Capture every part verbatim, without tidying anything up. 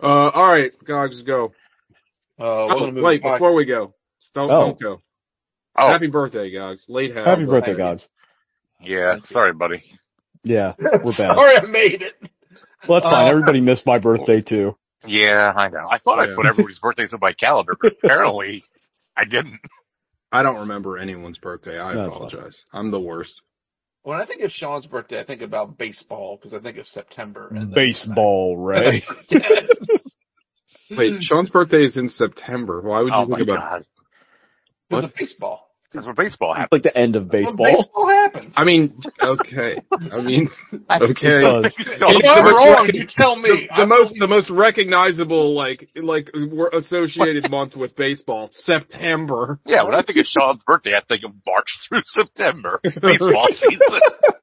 Uh, all right, Gogs, go. Uh, oh, wait, before we go, don't oh. don't go. Oh. Happy birthday, Gogs. Late happy, happy birthday, Gogs. Yeah, sorry, buddy. Yeah, we're bad. Sorry, I made it. Well, that's fine. Uh, Everybody missed my birthday too. Yeah, I know. I thought yeah. I put everybody's birthdays in my calendar, but apparently I didn't. I don't remember anyone's birthday. I no, apologize. I'm the worst. When I think of Sean's birthday, I think about baseball because I think of September. And baseball, right? Yes. Wait, Sean's birthday is in September. Why would you Oh think my about God. Because of baseball. That's what baseball It's happens. like the end of baseball. When baseball happens. I mean, okay. I mean, okay. If I'm wrong, you tell me. The, the most, the most recognizable, like, like, we're associated month with baseball, September. Yeah, when I think of Sean's birthday, I think of March through September, baseball season.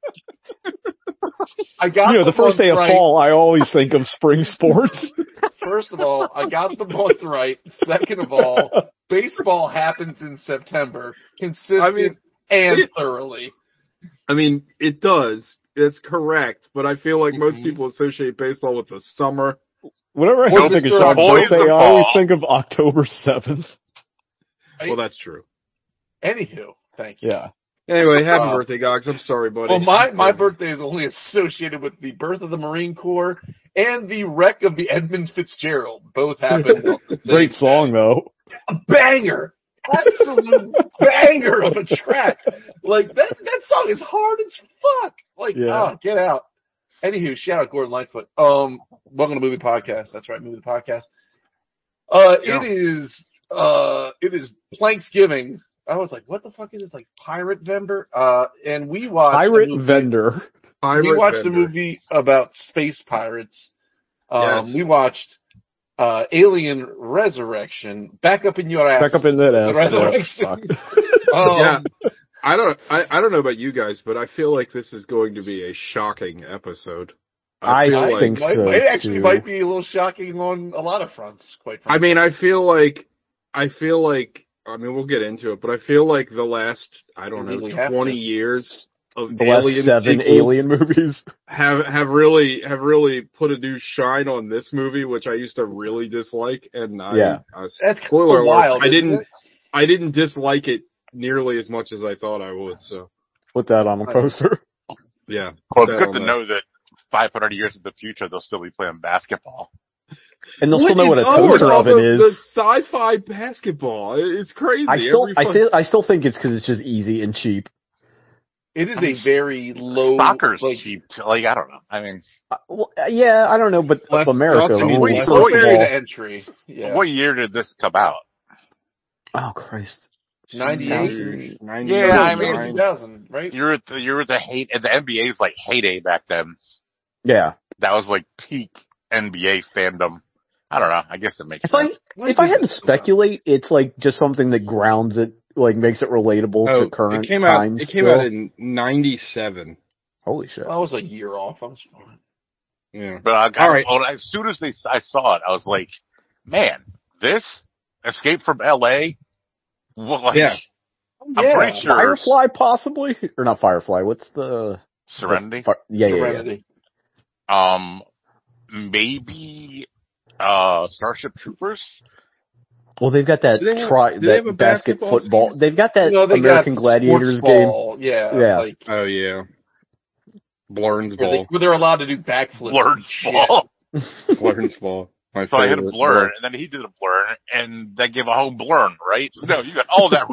I got you know, the, the first day of right. fall, I always think of spring sports. First of all, I got the month right. Second of all, baseball happens in September, consistent I mean, and it, thoroughly. I mean, it does. It's correct, but I feel like most mm-hmm. people associate baseball with the summer. Whenever I think of Sean's birthday, I always think of October seventh. Well, that's true. Anywho, thank you. Yeah. Anyway, happy uh, birthday, Gogs. I'm sorry, buddy. Well, my, my birthday is only associated with the birth of the Marine Corps and the wreck of the Edmund Fitzgerald. Both happened. Great song, though. A banger. Absolute banger of a track. Like, that that song is hard as fuck. Like, yeah. oh, get out. Anywho, shout out Gordon Lightfoot. Um, welcome to Movie Podcast. That's right, Movie Podcast. Uh, yeah. It is, uh, it is Planksgiving. I was like, what the fuck is this? Like, Pirate Vendor? Uh, and we watched... Pirate Vendor. Pirate we watched vendor. a movie about space pirates. Um, yes. We watched uh, Alien Resurrection. Back up in your ass. Back up in that ass. Resurrection. um, yeah. I don't, I, I don't know about you guys, but I feel like this is going to be a shocking episode. I, I like, think might, so. It actually too. might be a little shocking on a lot of fronts, quite frankly. I mean, I feel like, I feel like, I mean, we'll get into it, but I feel like the last, I don't really know, twenty years of the last alien seven alien movies have have really have really put a new shine on this movie, which I used to really dislike. And I, yeah, I, that's spoiler wild. alert, I didn't, it? I didn't dislike it nearly as much as I thought I would. So put that on a poster. Yeah. Well, it's good to know that five hundred years in the future they'll still be playing basketball. And they'll what still know what a oh, toaster oven the, is. The sci-fi basketball. It's crazy. I still, Every I, fun- th- I still think it's because it's just easy and cheap. It is a very low... Soccer's like, cheap. Like, I don't know. I mean... Uh, well, yeah, I don't know, but less, America... I mean, we less first of all, entry. Yeah. What year did this come out? Oh, Christ. ninety-eight? ninety, yeah, I mean... two thousand, right? You're at the, you're at the hate... The N B A's like heyday back then. Yeah. That was like peak N B A fandom. I don't know. I guess it makes if sense. I, if I had to speculate, it's like just something that grounds it, like makes it relatable oh, to current it came times. Out, it came still. out in ninety-seven. Holy shit. I was a year off. I was fine. Yeah. But I got, All right. well, as soon as they, I saw it, I was like, man, this Escape from L A? Well, like, yeah. I'm yeah. pretty sure. Firefly, possibly? Or not Firefly, what's the... Serenity? The, yeah, yeah, Serenity. yeah. Um, maybe... Uh, Starship Troopers? Well, they've got that do they have, try do they that have a basket basketball football. scheme? They've got that you know, they American got Gladiators ball. game. Yeah. Yeah. Like, Oh, yeah. Blurns where, ball. they, where they're allowed to do backflips. Blurred ball. Blurns ball. My So I hit a favorite blur, ball. and then he did a blur, and that gave a home blurn, right? No, you got all that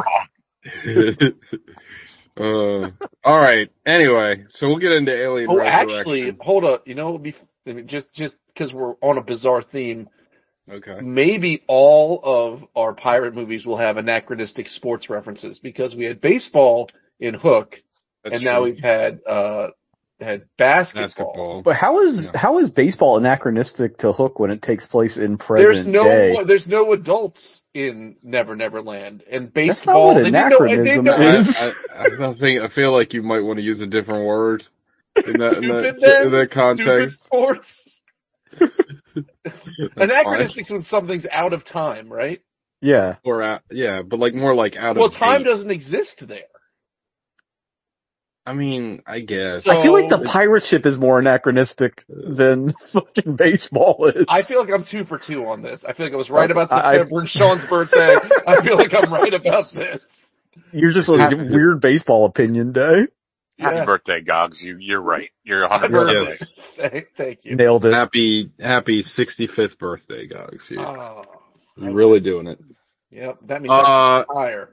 wrong. uh, all right. Anyway, so we'll get into Alien Oh, Resurrection. actually, hold up. You know, be, just just because we're on a bizarre theme, Okay. maybe all of our pirate movies will have anachronistic sports references because we had baseball in Hook, That's and now true. we've had uh had basketball. Basketball. But how is Yeah. how is baseball anachronistic to Hook when it takes place in present There's no day? there's no adults in Never Never Land, and That's not baseball. what they didn't know- they didn't anachronism know- is. I, I, I don't think I feel like you might want to use a different word in that in Stupid that, then, in that context. Stupid sports. That's Anachronistics when something's out of time, right? Yeah. Or out, yeah, but like more like out Well, of time date. doesn't exist there. I mean, I guess. So, I feel like the pirate ship is more anachronistic than fucking baseball is. I feel like I'm two for two on this. I feel like I was right about I- September and Sean's birthday. I feel like I'm right about this. You're just like a weird baseball opinion day. Happy Yeah. birthday, Gogs. You, you're right. You're one Happy hundred percent birthday. right. Thank, thank you. Nailed it. Happy, happy sixty-fifth birthday, Gogs. You're, Oh, you're really doing it. yep. That means Uh, I'm higher.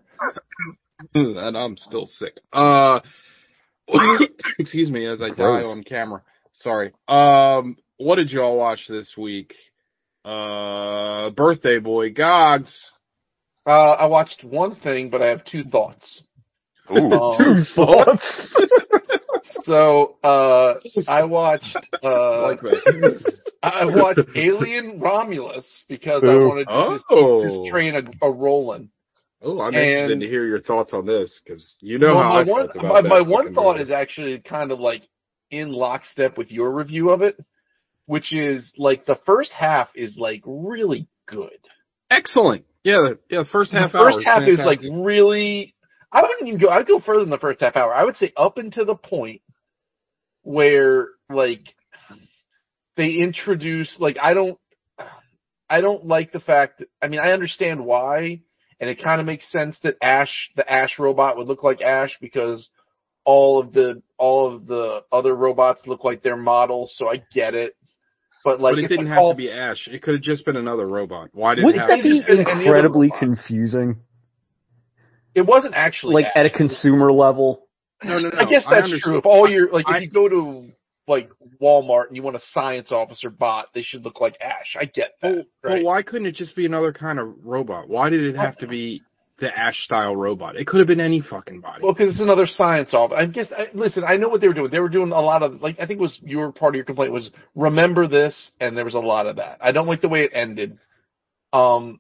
And I'm still sick. Uh, excuse me as I Gross. die on camera. Sorry. Um, what did y'all watch this week? Uh, birthday boy, Gogs. Uh, I watched one thing, but I have two thoughts. Ooh. Um, Two thoughts. So, uh, I watched, uh, Like that. I watched Alien Romulus because I Ooh. wanted to just Oh. keep this train a, a rolling. Oh, I'm And- interested to hear your thoughts on this because you know Well, how my I one, felt about my, that my one fucking thought movie. is actually kind of like in lockstep with your review of it, which is like the first half is like really good. Excellent. Yeah, the, yeah. The first half the first hour half is like fantastic. really. I wouldn't even go. I'd go further than the first half hour. I would say up until the point where like they introduce like I don't. I don't like the fact that, I mean, I understand why, and it kind of makes sense that Ash, the Ash robot would look like Ash because all of the, all of the other robots look like their models, so I get it. But like, But it it's didn't like have all, to be Ash. It could have just been another robot. Why did it Wouldn't have that to be just been any other incredibly robot. confusing? it wasn't actually Like Ash. at a consumer level? No, no, no. I guess that's understand. true. If all your, like, I- if you go to, like, Walmart and you want a science officer bot, they should look like Ash. I get that. Well, right? well, why couldn't it just be another kind of robot? Why did it have to be the Ash style robot? It could have been any fucking body. Well, because it's another science off. I guess. I, listen, I know what they were doing. They were doing a lot of like. I think it was your part of your complaint was remember this, and there was a lot of that. I don't like the way it ended. Um,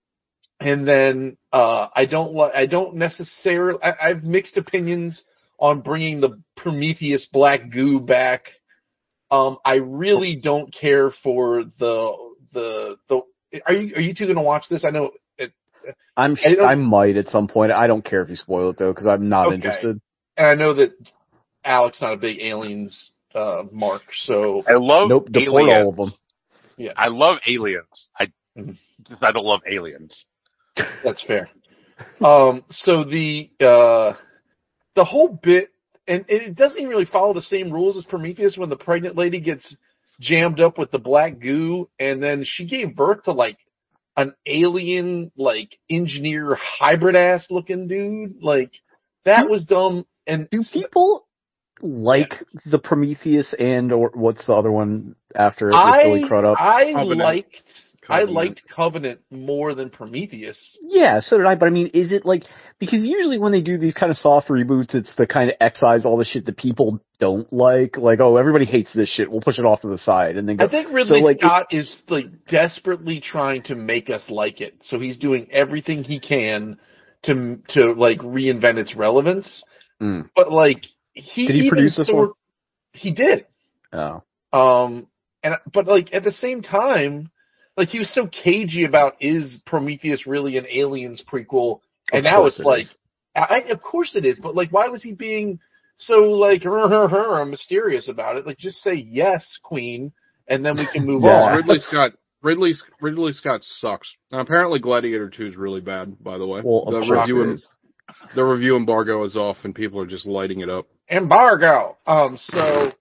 and then uh, I don't like. I don't necessarily. I, I have mixed opinions on bringing the Prometheus black goo back. Um, I really don't care for the the the. Are you are you two going to watch this? I know. It, I'm I sh- don't- I might at some point. I don't care if you spoil it though, because I'm not Okay. interested. And I know that Alex not a big aliens uh, mark, so I love Nope, deport aliens. all of them. yeah, I love aliens. I Mhm. just I don't love aliens. that's fair. Um, so the uh, the whole bit, and, and it doesn't even really follow the same rules as Prometheus when the pregnant lady gets jammed up with the black goo, and then she gave birth to like an alien, like engineer hybrid ass looking dude. Like that was dumb. And Do people like the Prometheus and or what's the other one after it? With I Billy Crudup? I Covenant. liked I Covenant. liked Covenant more than Prometheus. Yeah, so did I. But I mean, is it like because usually when they do these kind of soft reboots, it's the kind of excise all the shit that people don't like. Like, oh, everybody hates this shit. We'll push it off to the side, and then go. I think Ridley so, like, Scott is like desperately trying to make us like it, so he's doing everything he can to to like reinvent its relevance. Mm. But like he Did he even produce this sort- one? He did. Oh, Um, and but like at the same time, like he was so cagey about is Prometheus really an Aliens prequel, and Of now course it's it like, is. I, of course it is, but like why was he being so like mysterious about it? Like just say yes, Queen, and then we can move Yeah. on. Ridley Scott. Ridley Ridley Scott sucks. And apparently, Gladiator two is really bad. By the way, well, of the course review it em- is. the review embargo is off, and people are just lighting it up. Embargo. Um, so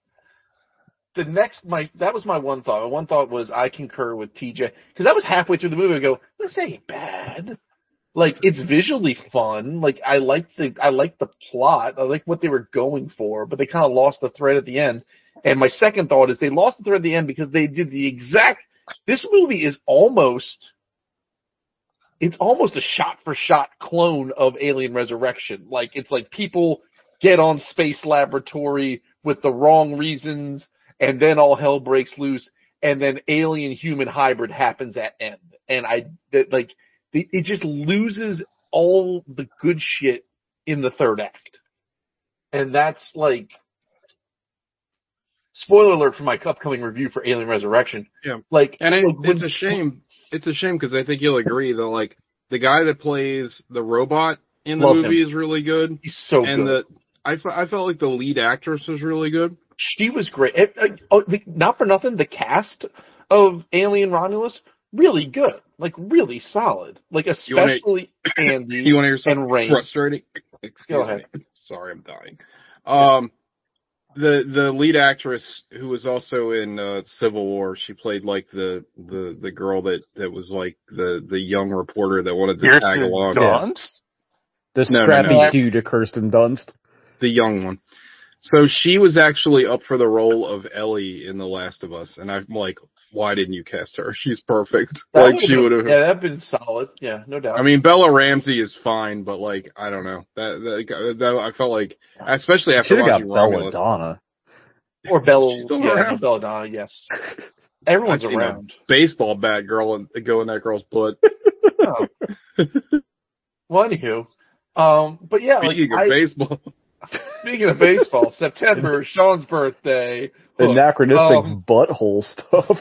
the next, my that was my one thought. My one thought was I concur with T J because I was halfway through the movie. I go, this ain't bad. Like it's visually fun. Like I like the I like the plot. I like what they were going for, but they kind of lost the thread at the end. And my second thought is they lost the thread at the end because they did the exact. This movie is almost. It's almost a shot-for-shot clone of Alien Resurrection. Like, it's like people get on Space Laboratory with the wrong reasons, and then all hell breaks loose, and then alien-human hybrid happens at end. And I, that, like, it, it just loses all the good shit in the third act. And that's, like, spoiler alert for my upcoming review for Alien Resurrection. Yeah. Like, And it, like, it's when- a shame. It's a shame because I think you'll agree that like the guy that plays the robot in the Love movie him. is really good, He's so and good. the I, fe- I felt like the lead actress was really good. She was great. It, uh, oh, the, not for nothing, the cast of Alien Romulus, really good. Like, really solid. Like, especially you wanna, Andy you wanna hear something and Rain. frustrating? Excuse Go ahead. me. Sorry, I'm dying. Um, the the lead actress who was also in uh, Civil War, she played like the, the, the girl that, that was like the, the young reporter that wanted to Kirsten tag along. Dunst? The No, no, scrappy no. dude to Kirsten Dunst. The young one. So she was actually up for the role of Ellie in The Last of Us, and I'm like, why didn't you cast her? She's perfect. That like she would have. Yeah, that'd been solid. Yeah, no doubt. I mean, Bella Ramsey is fine, but like, I don't know. That that, that I felt like, especially after Should have got watching Romulus. Belladonna. Or Bella. She's still yeah, around? Belladonna, yes. Everyone's I've seen around. a baseball bat girl and go in that girl's butt. Oh. Well, anywho. Um, but yeah, Speaking like, of I, baseball. Speaking of baseball, September, Sean's birthday. Look, Anachronistic um, butthole stuff.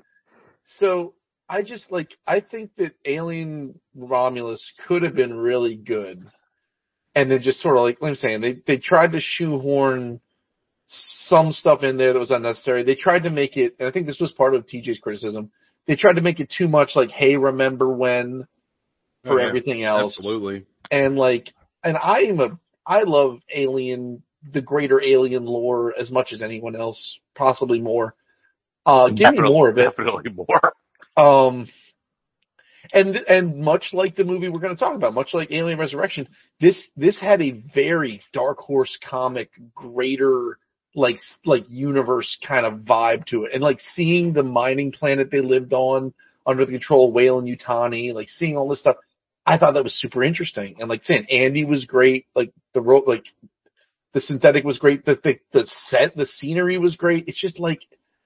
So I just like I think that Alien Romulus could have been really good, and then just sort of like, like I'm saying, they they tried to shoehorn some stuff in there that was unnecessary. They tried to make it, and I think this was part of T J's criticism. They tried to make it too much like, hey, remember when for Oh, yeah. everything else, Absolutely. and like, and I am a I love Alien, the greater Alien lore as much as anyone else, possibly more. Uh, give me more of it. Definitely more. Um, and and much like the movie we're going to talk about, much like Alien Resurrection, this this had a very Dark Horse comic, greater like like universe kind of vibe to it, and like seeing the mining planet they lived on under the control of Weyland-Yutani, like seeing all this stuff, I thought that was super interesting. And like saying Andy was great, like the ro- like the synthetic was great, the the, the set, the scenery was great. It's just like.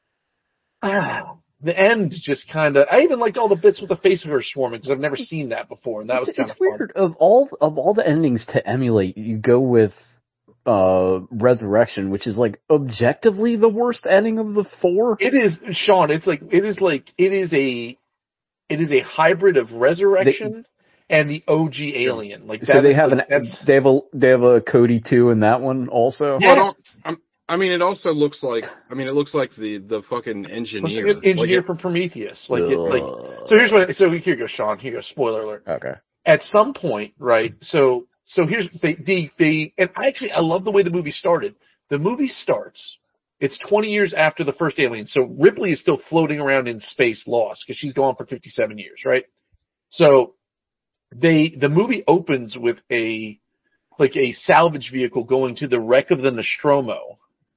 Ah, the end just kind of. I even liked all the bits with the facehugger swarming because I've never seen that before, and that it's, was kind it's of fun. weird. Of all of all the endings to emulate, you go with uh, Resurrection, which is like objectively the worst ending of the four. It is, Sean. It's like it is like it is a it is a hybrid of Resurrection they, and the O G Alien. Like so that they is, have like, an they have a they have a Cody two in that one also. Yes. Well, I'm, I mean, it also looks like, I mean, it looks like the, the fucking engineer. Like engineer like it, from Prometheus. Like, it, like, so here's what, so here you go, Sean, here you go, spoiler alert. Okay. At some point, right, so, so here's, the the the and actually, I love the way the movie started. The movie starts, it's twenty years after the first Alien, so Ripley is still floating around in space lost, because she's gone for fifty-seven years, right? So, they, the movie opens with a, like a salvage vehicle going to the wreck of the Nostromo.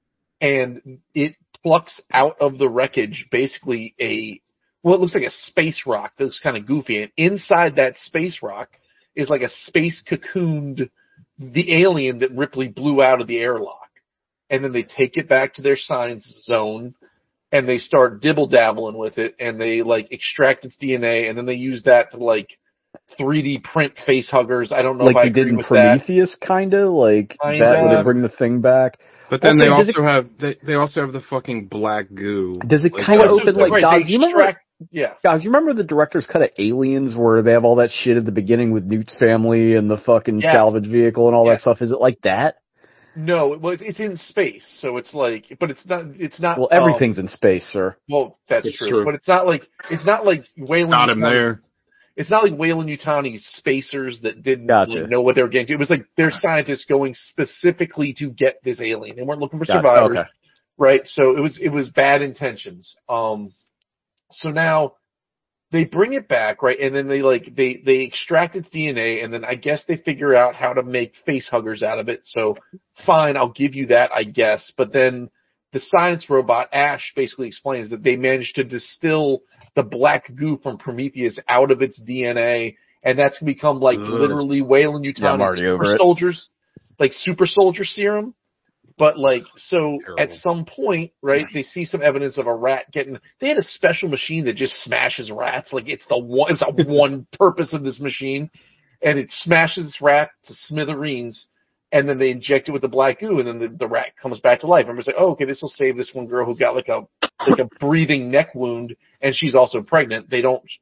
And it plucks out of the wreckage basically a, well, it looks like a space rock that looks kind of goofy. And inside that space rock is like a space cocooned, the alien that Ripley blew out of the airlock. And then they take it back to their science zone and they start dibble dabbling with it and they like extract its D N A and then they use that to like three D print face huggers. I don't know like if I you agree did in with Prometheus, kind of like Kinda. that would bring the thing back. but then Also, they does also it- have, they, they also have the fucking black goo. Does it Like, kind of that's that. open just- like Right, Dog? they You remember? extract, yeah. Guys, you remember the director's cut of Aliens where they have all that shit at the beginning with Newt's family and the fucking Yes. salvage vehicle and all Yes. that stuff? Is it like that? No, well, it's- it's in space, so it's like, but it's not. It's not. Well, everything's in space, sir. Um, well, that's It's true, true. but it's not like it's not like Wayland. Not him there. It's not like Weyland-Yutani's spacers that didn't Gotcha. like, know what they were getting to. It was like they're scientists going specifically to get this alien. They weren't looking for Gotcha. survivors, Okay. right? So it was it was bad intentions. Um, so now they bring it back, right? And then they like they they extract its D N A, and then I guess they figure out how to make face huggers out of it. So fine, I'll give you that, I guess. But then the science robot Ash basically explains that they managed to distill the black goo from Prometheus out of its D N A, and that's become like Ugh. literally Weyland-Yutani's Yeah, I'm already over super it. soldiers, like super soldier serum. But like, so Terrible. at some point, right, they see some evidence of a rat getting, they had a special machine that just smashes rats. Like it's the one, it's the one purpose of this machine. And it smashes this rat to smithereens. And then they inject it with the black goo and then the, the rat comes back to life. Everybody's like, oh, okay, this will save this one girl who got like a, like a breathing neck wound and she's also pregnant. They don't,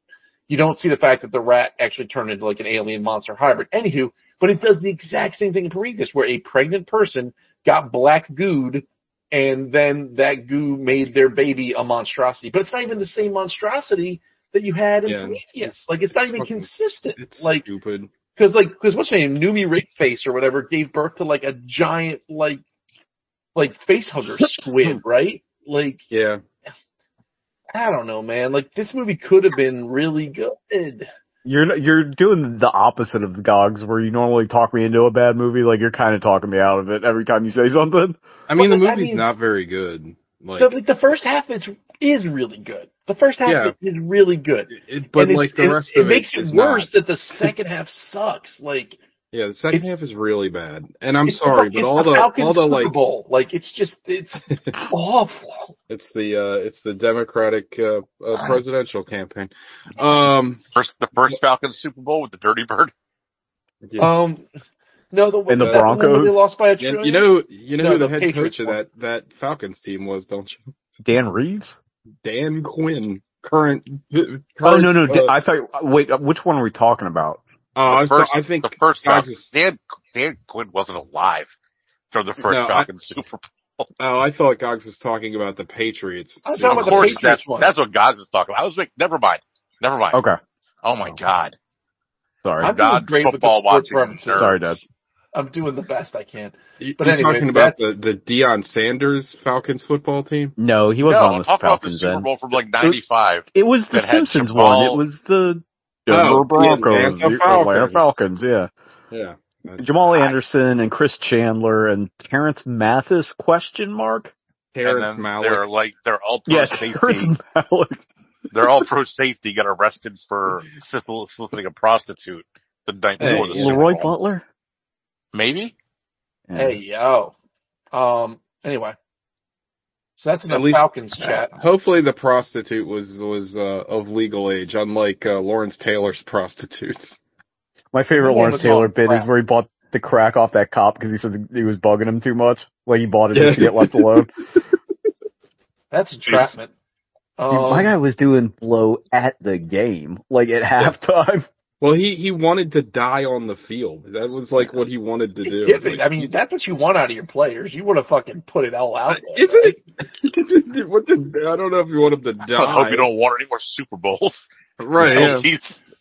You don't see the fact that the rat actually turned into like an alien monster hybrid. Anywho, but it does the exact same thing in Prometheus, where a pregnant person got black gooed, and then that goo made their baby a monstrosity. But it's not even the same monstrosity that you had in Yeah. Prometheus. Like, it's not even consistent. It's like, stupid. Because, like, because what's her name? Numi Rakeface or whatever gave birth to, like, a giant, like, like, facehugger squid, right? Like, Yeah. I don't know, man. Like, this movie could have been really good. You're you're doing the opposite of the Gogs, where you normally talk me into a bad movie. Like, you're kind of talking me out of it every time you say something. I mean, Well, the I movie's mean- not very good. Like, So, like, the first half is is really good. The first half Yeah. is really good. it, but And like it's- the it, rest it of it makes it is worse not. that the second half sucks. Like, Yeah, the second it's- half is really bad. And I'm it's sorry, the, but it's all the, the Falcons all the Super like Bowl. Like, it's just it's awful. it's the uh it's the Democratic uh, uh presidential campaign. Um First, the first Falcons Super Bowl with the Dirty Bird. yeah. Um, no, the And the is that one where Broncos? they lost by a And trillion. you know you know No, who the, the head Patriots coach of won. that that Falcons team was, don't you? Dan Reeves? Dan Quinn, current, current Oh no no! uh, I thought. Wait, which one are we talking about? Oh, I'm first, sorry. I think the first Gogs Falcons. is- Dan, Dan Quinn wasn't alive for the first No, I- Falcons Super Bowl. Oh, I thought Gogs was talking about the Patriots. I was Super talking Of about the Bowl. course, Patriots that's one. that's what Gogs was talking about. I was like, never mind, never mind. Okay, Oh my God, sorry. I'm doing God, great with the football sports watching references. nerds. Sorry, Dad. I'm doing the best I can. You- But You're anyway, talking about that's- the the Deion Sanders Falcons football team? No, he No, wasn't I'm on the talking about the Falcons Super then. Bowl from like ninety-five. It was the that had Simpsons Jamal- one. It was the Denver Oh, the Broncos, Atlanta the Atlanta Falcons. Falcons. Yeah, Yeah. Jamal Anderson and Chris Chandler and Terrence Mathis? Question mark. Terrence and then Malick. they're like they're all pro Yeah, safety. Terrence Malick. They're all pro safety. Got arrested for soliciting a prostitute the night Hey, before the Super Leroy Bowl. Butler. Maybe. Yeah. Hey yo. Um. Anyway, so that's enough At least- Falcons chat. Hopefully the prostitute was was uh, of legal age, unlike uh, Lawrence Taylor's prostitutes. My favorite My name Lawrence was Taylor on bit crack. is where he bought the crack off that cop because he said he was bugging him too much. Like he bought it Yeah. just to get left alone. That's entrapment. Dude, Um, my guy was doing blow at the game, like at halftime. Well, he, he wanted to die on the field. That was like what he wanted to do. yeah, but, Like, I mean, that's what you want out of your players. You want to fucking put it all out there. isn't right? it? What the, I don't know if you want him to I die. hope you don't want any more Super Bowls. Right. Yeah. He's-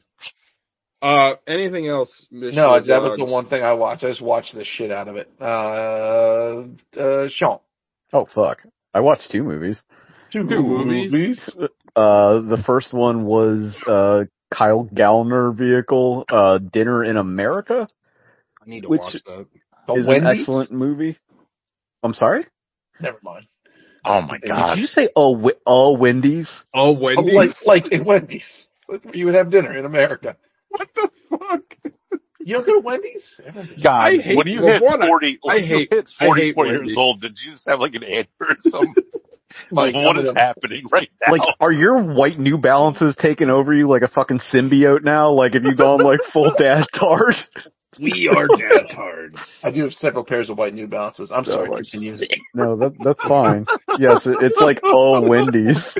Uh, anything else? Mister No, that was the Dogs? one thing I watched. I just watched the shit out of it. Uh, uh, Sean. Oh fuck! I watched two movies. Two, Two movies. Uh, the first one was uh Kyle Gallner vehicle, uh, Dinner in America, I need to Which- watch that. The is Wendy's? an excellent movie. I'm sorry. Never mind. oh my God. Did you say oh Wi- oh Wendy's? Oh, Oh, Wendy's. like, like in Wendy's. Like where you would have dinner in America. What the fuck? You don't go to Wendy's? God, I hate- when you well, hit one, I- forty, when I you hate- hit I hate forty-four years Wendy's. old, did you just have like an aneurysm? Mike, what I'm is gonna- happening right now? Like, are your white New Balances taking over you like a fucking symbiote now? Like, have you gone like full dad tard? We are dad-tards. I do have several pairs of white New Balances. I'm sorry, my continue. No, that that's fine. Yes, it, it's like oh Wendy's.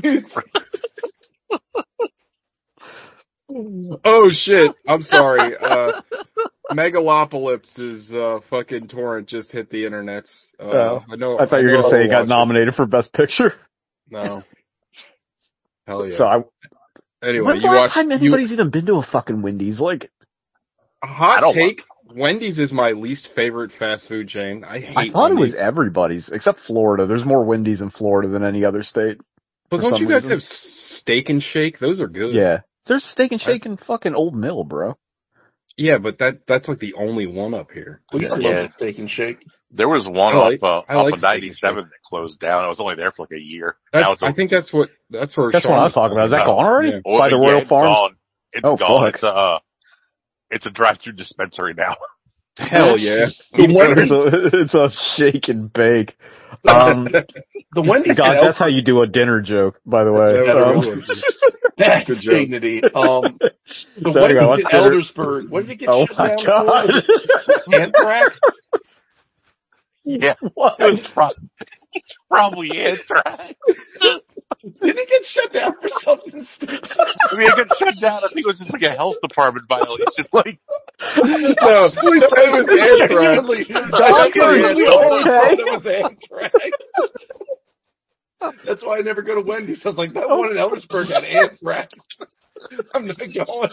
Oh shit! I'm sorry. Uh, Megalopolis' uh, fucking torrent just hit the internets. Uh, Oh. I know. I thought you were know gonna say I'll it got watch nominated for best picture. No. Hell yeah. So I. anyway, When's you the last watch. time You, anybody's even been to a fucking Wendy's? Like, a hot I don't take. Wendy's is my least favorite fast food chain. I hate. I thought it was Wendy's. everybody's except Florida. There's more Wendy's in Florida than any other state. But for don't some you guys reason. have Steak and Shake? Those are good. Yeah, there's Steak and Shake in fucking Old Mill, bro. Yeah, but that that's like the only one up here. We used to Yeah. love the Steak and Shake. There was one I like- off, uh, I off like of Steak and ninety-seven that closed down. I was only there for like a year. That, now it's I think that's what that's where. That's Sean what I was talking about. Is that about. gone already? Yeah. Oh, By the yeah, Royal it's Farms? Gone. It's Oh, gone. fuck. It's a uh, it's a drive-through dispensary now. Hell yeah. The Wendy's, it's, a, it's a shake and bake. Um, the Wendy's God, in that's how you do a dinner joke, by the way. That's Um, really good. That's Good joke. dignity. Um, the So anyway, Wendy's what's in dinner? Eldersburg. What did it get Oh shut my down God. for? Anthrax? Yeah, What? it's, pro- it's probably anthrax. Didn't he get shut down for something stupid? I mean, it got shut down. I think it was just like a health department violation. Like, No, we said it was anthrax. Genuinely, That's genuinely okay. always thought it was anthrax. That's why I never go to Wendy's. I was like, that one in Eldersburg had anthrax. I'm not going.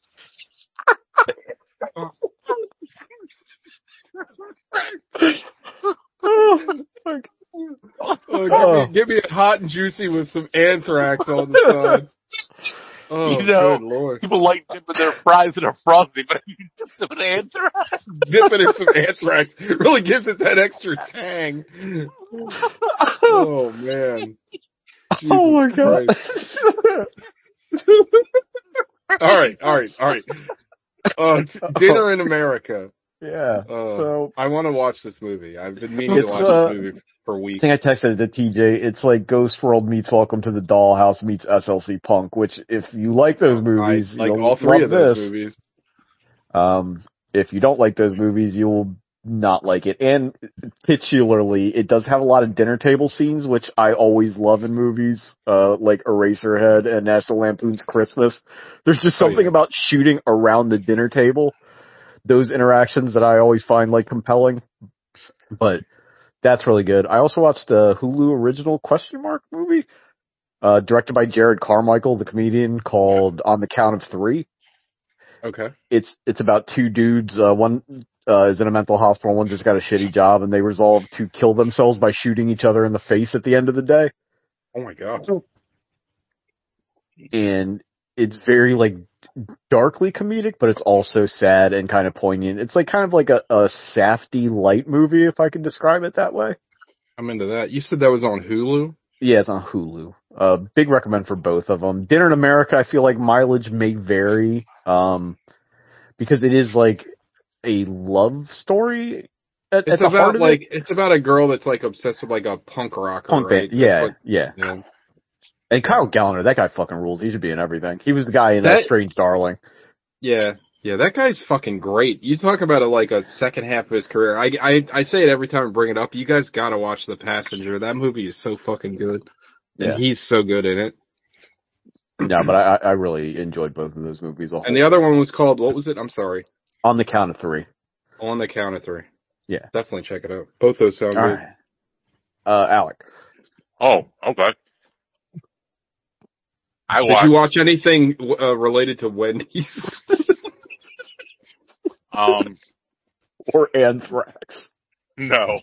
Oh, fuck. Oh, give, me, give me a hot and juicy with some anthrax on the side. Oh, you know, good Lord. people like dipping their fries in a frosty, but you dip them in anthrax. Dip it in some anthrax. Really gives it that extra tang. Oh, man. Jesus Oh my God. all right, all right, all right. Uh, t- Dinner in America. Yeah. Uh, So I want to watch this movie. I've been meaning to It's, watch uh, this movie for I weeks. think I texted it to T J. It's like Ghost World meets Welcome to the Dollhouse meets S L C Punk, which if you like those movies, I like you'll all three love of those this. movies. Um, if you don't like those movies, you'll not like it. And titularly, it does have a lot of dinner table scenes, which I always love in movies, uh, like Eraserhead and National Lampoon's Christmas. There's just Oh, something yeah. about shooting around the dinner table, those interactions that I always find like compelling. But that's really good. I also watched the Hulu original question mark movie, uh, directed by Jared Carmichael, the comedian, called On the Count of Three. Okay. It's it's about two dudes. Uh, one uh, is in a mental hospital. One just got a shitty job, and they resolve to kill themselves by shooting each other in the face at the end of the day. Oh my God. And it's very like darkly comedic, but it's also sad and kind of poignant. It's like kind of like a, a Safdie light movie, if I can describe it that way. I'm into that. You said that was on Hulu? Yeah, it's on Hulu. Uh, big recommend for both of them. Dinner in America, I feel like mileage may vary, um, because it is like a love story at, It's at the heart about of like it. it's about a girl that's like obsessed with like a punk rocker, Punk right? band, yeah, That's what- yeah. yeah. And Kyle Gallner, that guy fucking rules. He should be in everything. He was the guy in That- that Strange Darling. Yeah, yeah, that guy's fucking great. You talk about it like a second half of his career. I, I, I say it every time I bring it up. You guys gotta watch The Passenger. That movie is so fucking good. And Yeah. he's so good in it. No, but I, I really enjoyed both of those movies. And the other one was called, what was it? I'm sorry. On the Count of Three. On the Count of Three. Yeah. Definitely check it out. Both those sound All good. right. Uh, Alec. Oh, okay. I Did watched. you watch anything uh, related to Wendy's? Um, Or Anthrax. no.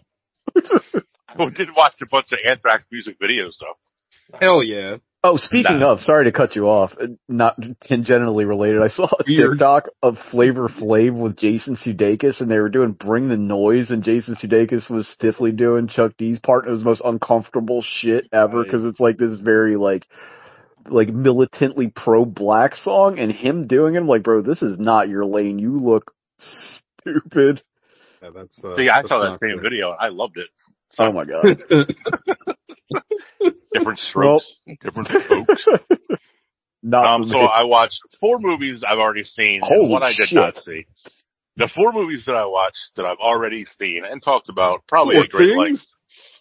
I did watch a bunch of Anthrax music videos though. Hell yeah. Oh, speaking No. of, sorry to cut you off, uh, not tangentially related, I saw a Weird. TikTok of Flavor Flav with Jason Sudeikis, and they were doing Bring the Noise, and Jason Sudeikis was stiffly doing Chuck D's part, and it was the most uncomfortable shit ever, Right. because it's like this very, like, like militantly pro-black song, and him doing it, I'm like, bro, this is not your lane, you look stupid. Yeah, that's, uh, See, I that's saw that not same good. video and I loved it. Oh my god. Different strokes, different strokes. Not Um, for so me. I watched four movies I've already seen Holy and one I did shit. not see. The four movies that I watched that I've already seen and talked about, probably Four at great things? length.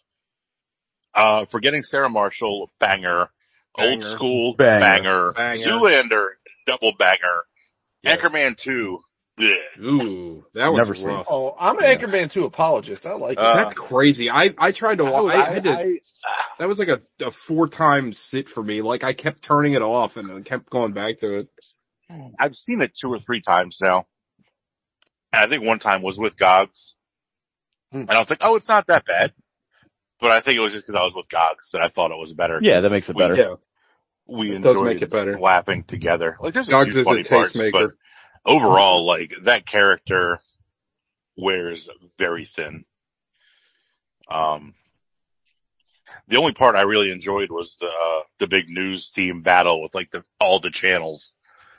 Uh, Forgetting Sarah Marshall, banger. Banger. Old School, Banger. banger. Banger. Zoolander, double banger. Yes. Anchorman two, bleh. Ooh, that one's Never seen rough. Oh, I'm an Yeah. Anchorman two apologist. I like it. Uh, That's crazy. I, I tried to watch. I, I- had to. I- that was like a, a four time sit for me. Like I kept turning it off and I kept going back to it. I've seen it two or three times now. And I think one time was with Gogs. Hmm. And I was like, oh, it's not that bad. But I think it was just because I was with Gogs that I thought it was better. Yeah, that makes it We- better. Yeah, We It does enjoyed make it better. laughing together. Like there's a Gogs few is funny a parts, but tastemaker. overall, like that character wears very thin. Um, the only part I really enjoyed was the uh, the big news team battle with like the all the channels.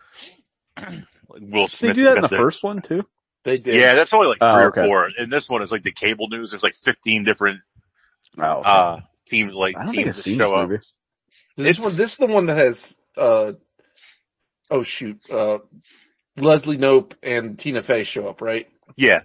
Like Will Did Smith. they do that in got the first one too? They did. Yeah, that's only like Oh, three okay. or four. And this one is like the cable news. There's like fifteen different Oh, okay. uh teams, like I don't think teams I've that seen show this up. movie. This one, this is the one that has, uh, oh shoot, uh, Leslie Knope and Tina Fey show up, right? Yeah.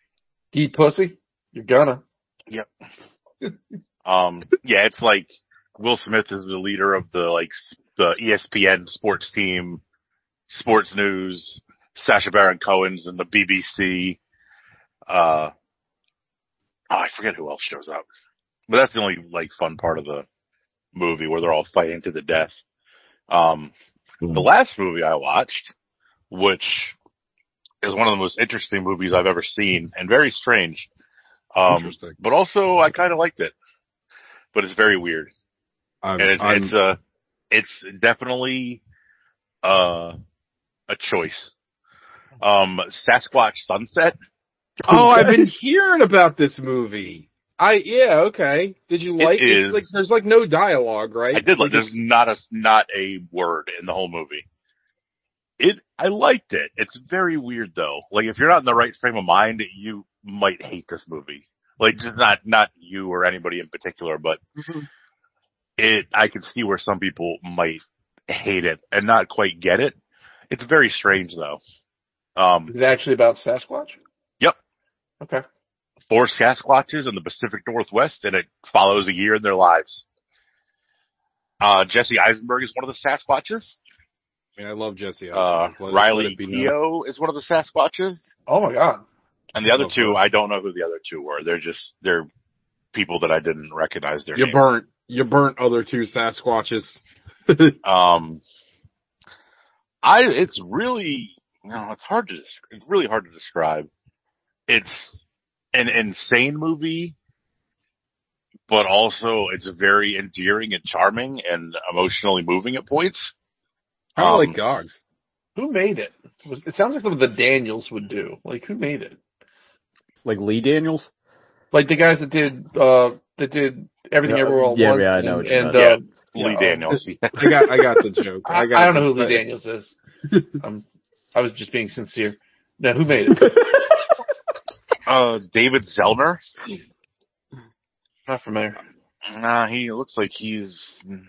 Eat pussy? You're gonna. Um, yeah, it's like Will Smith is the leader of the like the E S P N sports team, Sports News. Sacha Baron Cohen's in the B B C. Uh, oh, I forget who else shows up, but that's the only like fun part of the movie where they're all fighting to the death. Um, mm-hmm. The last movie I watched, which is one of the most interesting movies I've ever seen, and very strange. Um, interesting. But also I kind of liked it, but it's very weird, I'm, and it's I'm... it's uh it's definitely uh a choice. Um, Sasquatch Sunset. Oh, I've been hearing about this movie. I yeah okay. Did you like it? Is, it's like there's like no dialogue, right? I did like. Like there's not a not a word in the whole movie. It I liked it. It's very weird though. Like if you're not in the right frame of mind, you might hate this movie. Like just not not you or anybody in particular, but mm-hmm. it. I can see where some people might hate it and not quite get it. It's very strange though. Um, Is it actually about Sasquatch? Yep. Okay. Four Sasquatches in the Pacific Northwest, and it follows a year in their lives. Uh, Jesse Eisenberg is one of the Sasquatches. I mean, I love Jesse Eisenberg. Uh, let Riley Keough is one of the Sasquatches. Oh my God. And the other two, I don't know who the other two were. They're just, they're people that I didn't recognize their you names. You burnt, you burnt other two Sasquatches. um, I, it's really, no, it's hard to, it's really hard to describe. It's an insane movie, but also it's very endearing and charming and emotionally moving at points. I don't um, like dogs. Who made it? It sounds like what the Daniels would do. Like, who made it? Like Lee Daniels? Like the guys that did, uh, that did Everything yeah, Everywhere All yeah, Once. Yeah, I and, know what and, you uh, yeah, Lee Daniels. I got, I got the joke. I, got I, I don't the, know who Lee Daniels is. um, I was just being sincere. No, who made it? uh, David Zellner. Not familiar. Nah, he looks like he's,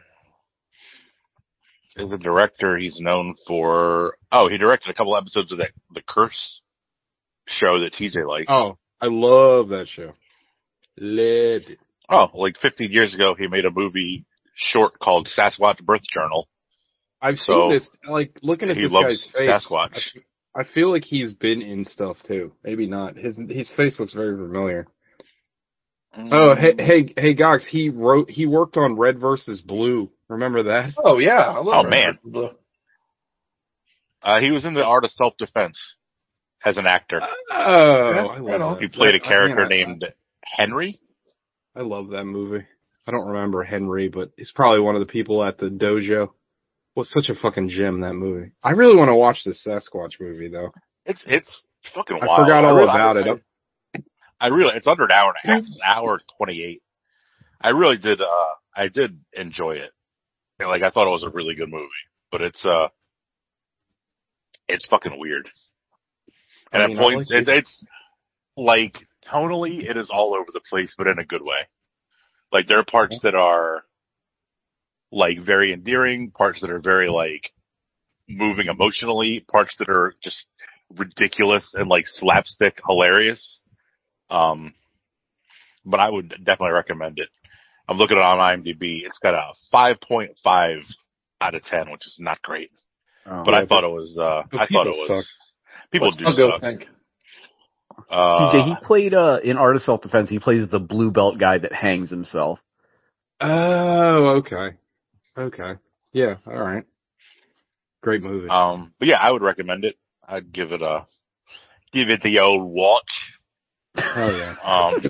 as a director, he's known for, oh, he directed a couple episodes of that, The Curse show that T J liked. Oh, I love that show. Led it. Oh, like fifteen years ago, he made a movie short called Sasquatch Birth Journal. I've so seen this, like, looking at he this loves guy's face. Sasquatch. I, I feel like he's been in stuff, too. Maybe not. His his face looks very familiar. Mm. Oh, hey, hey, hey, Gox, he wrote, he worked on Red versus Blue. Remember that? Oh, yeah. I love oh, Red man. versus Blue. Uh, he was in The Art of Self-Defense as an actor. Oh, yeah, I love He played that. a character I mean, I, named Henry. I love that movie. I don't remember Henry, but he's probably one of the people at the dojo. Was such a fucking gem, that movie. I really want to watch this Sasquatch movie, though. It's it's fucking wild. I forgot all I really, about I, it. I, I really, it's under an hour and a half. It's an hour and twenty-eight. I really did, uh, I did enjoy it. And, like, I thought it was a really good movie. But it's, uh, it's fucking weird. And I at mean, points, like it's, it's, like, tonally, it is all over the place, but in a good way. Like, there are parts that are, like, very endearing, parts that are very, like, moving emotionally, parts that are just ridiculous and, like, slapstick hilarious. Um, but I would definitely recommend it. I'm looking at it on IMDb. It's got a five point five out of ten, which is not great. Oh, but yeah, I thought it was, uh, I thought it was, suck. people Let's do I'll go suck. think. Uh, T J, he played, uh, in Art of Self-Defense, he plays the blue belt guy that hangs himself. Oh, okay. Okay. Yeah, alright. Great movie. Um, but yeah, I would recommend it. I'd give it a, give it the old watch. Oh yeah. Um,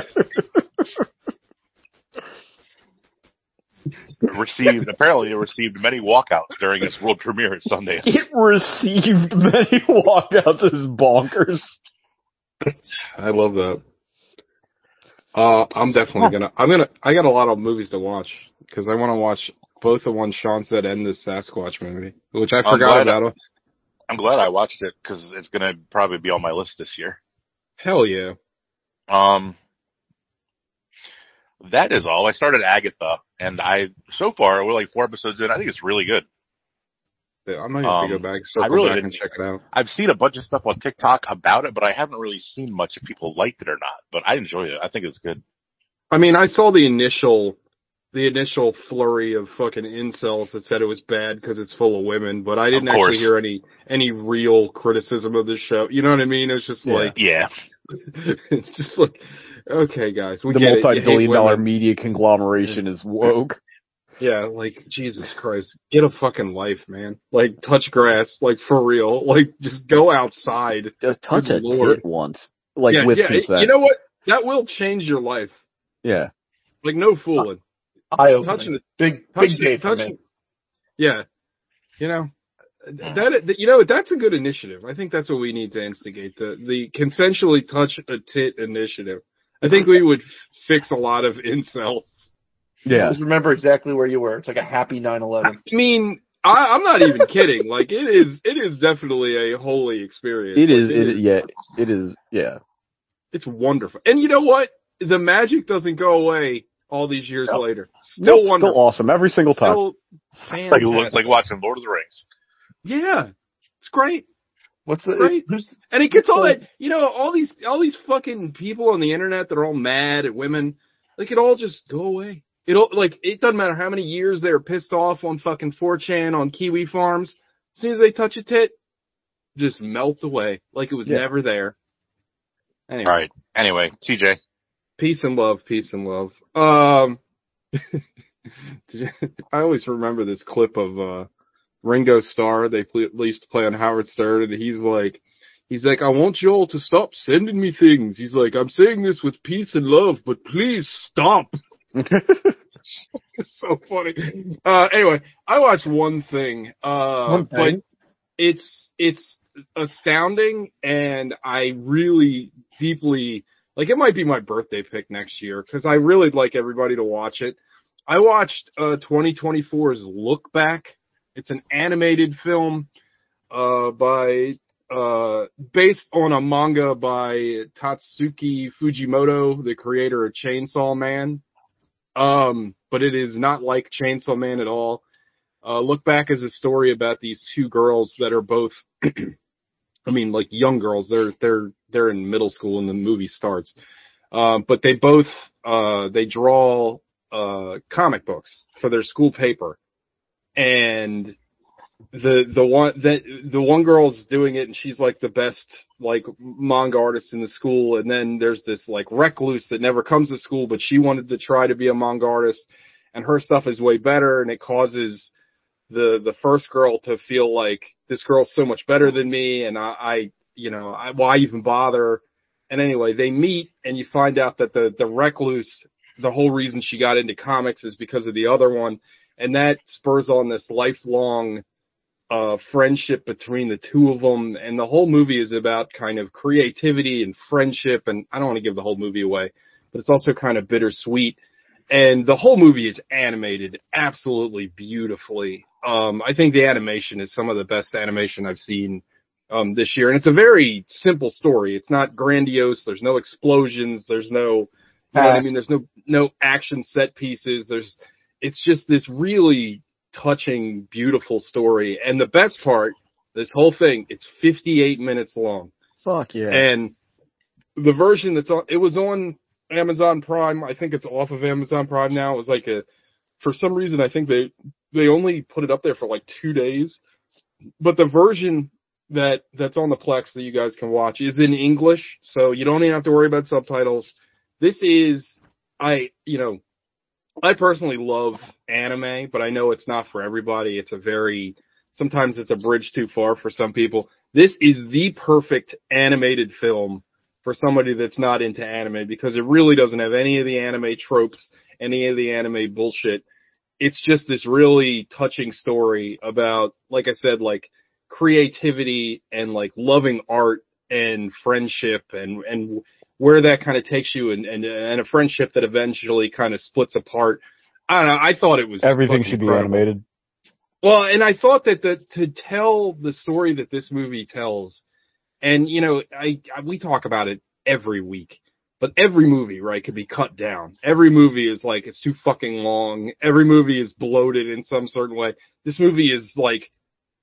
it received, apparently it received many walkouts during its world premiere at Sundance. It received many walkouts as bonkers. I love that. Uh, I'm definitely gonna, I'm gonna, I got a lot of movies to watch, because I want to watch both the one Sean said and this Sasquatch movie, which I I'm forgot glad about. I, I'm glad I watched it, because it's gonna probably be on my list this year. Hell yeah. Um, that is all. I started Agatha, and I, so far, we're like four episodes in, I think it's really good. Yeah, I might have Um, to go back, circle I really back didn't- and check it out. I've seen a bunch of stuff on TikTok about it, but I haven't really seen much if people liked it or not. But I enjoyed it. I think it's good. I mean, I saw the initial the initial flurry of fucking incels that said it was bad because it's full of women, but I didn't Of course. actually hear any any real criticism of this show. You know what I mean? It's just Yeah. like Yeah. it's just like, okay, guys, we The get it. You hate multi-billion dollar women. media conglomeration is woke. Yeah, like, Jesus Christ, get a fucking life, man. Like, touch grass, like, for real. Like, just go outside. Just touch Good a Lord. tit once, like yeah, with yeah, consent. you know what? That will change your life. Yeah. Like, no fooling. Eye Touching opening. it. Big, Touching, big day for touching, me. Yeah. You know, that, that, you know, that's a good initiative. I think that's what we need to instigate. The, the consensually touch a tit initiative. I think we would f- fix a lot of incels. Yeah. Just remember exactly where you were. It's like a happy nine eleven. I mean, I, I'm not even kidding. Like, it is, it is definitely a holy experience. It like, is, it is, yeah, it is, yeah. It's wonderful. And you know what? The magic doesn't go away all these years No. later. Still Nope, wonderful. still awesome every single time. Still It's like, fantastic. it's like watching Lord of the Rings. Yeah. It's great. What's the Right. who's And it gets all that, you know, all these, all these fucking people on the internet that are all mad at women, like, it all just go away. It'll, like, it doesn't matter how many years they're pissed off on fucking four chan on Kiwi farms. As soon as they touch a tit, just melt away. Like it was Yeah. never there. Anyway. All right. Anyway, T J. Peace and love, peace and love. Um, did you, I always remember this clip of, uh, Ringo Starr. They play, used to play on Howard Stern, and he's like, he's like, I want y'all to stop sending me things. He's like, I'm saying this with peace and love, but please stop. It's so funny. Uh, anyway, I watched one thing, uh, one but thing? it's, it's astounding, and I really deeply, like, it might be my birthday pick next year, because I really like everybody to watch it. I watched, uh, twenty twenty-four's Look Back. It's an animated film, uh, by, uh, based on a manga by Tatsuki Fujimoto, the creator of Chainsaw Man. Um, but it is not like Chainsaw Man at all. Uh, Look Back is a story about these two girls that are both, I mean, like young girls. They're, they're, they're in middle school when the movie starts. Um, but they both, uh, they draw, uh, comic books for their school paper. And the, the one, that, the one girl's doing it and she's like the best, like, manga artist in the school. And then there's this, like, recluse that never comes to school, but she wanted to try to be a manga artist and her stuff is way better. And it causes the, the first girl to feel like this girl's so much better than me. And I, I you know, I, why even bother? And anyway, they meet and you find out that the, the recluse, the whole reason she got into comics is because of the other one. And that spurs on this lifelong, uh, friendship between the two of them. And the whole movie is about kind of creativity and friendship. And I don't want to give the whole movie away, but it's also kind of bittersweet. And the whole movie is animated absolutely beautifully. Um, I think the animation is some of the best animation I've seen, um, this year. And it's a very simple story. It's not grandiose. There's no explosions. There's no, you know what I mean? There's no, no action set pieces. There's, it's just this really touching, beautiful story. And the best part, this whole thing, it's fifty-eight minutes long. Fuck yeah. And the version that's on, it was on Amazon Prime. I think it's off of Amazon Prime now. It was like a, for some reason, I think they, they only put it up there for like two days. But the version that, that's on the Plex that you guys can watch is in English. So you don't even have to worry about subtitles. This is, I, you know, I personally love anime, but I know it's not for everybody. It's a very, sometimes it's a bridge too far for some people. This is the perfect animated film for somebody that's not into anime because it really doesn't have any of the anime tropes, any of the anime bullshit. It's just this really touching story about, like I said, like creativity and like loving art and friendship and, and where that kind of takes you and, and, and a friendship that eventually kind of splits apart. I don't know. I thought it was Everything should incredible. be animated. Well, and I thought that the, to tell the story that this movie tells, and you know, I, I we talk about it every week, but every movie, right, could be cut down. Every movie is like, it's too fucking long. Every movie is bloated in some certain way. This movie is like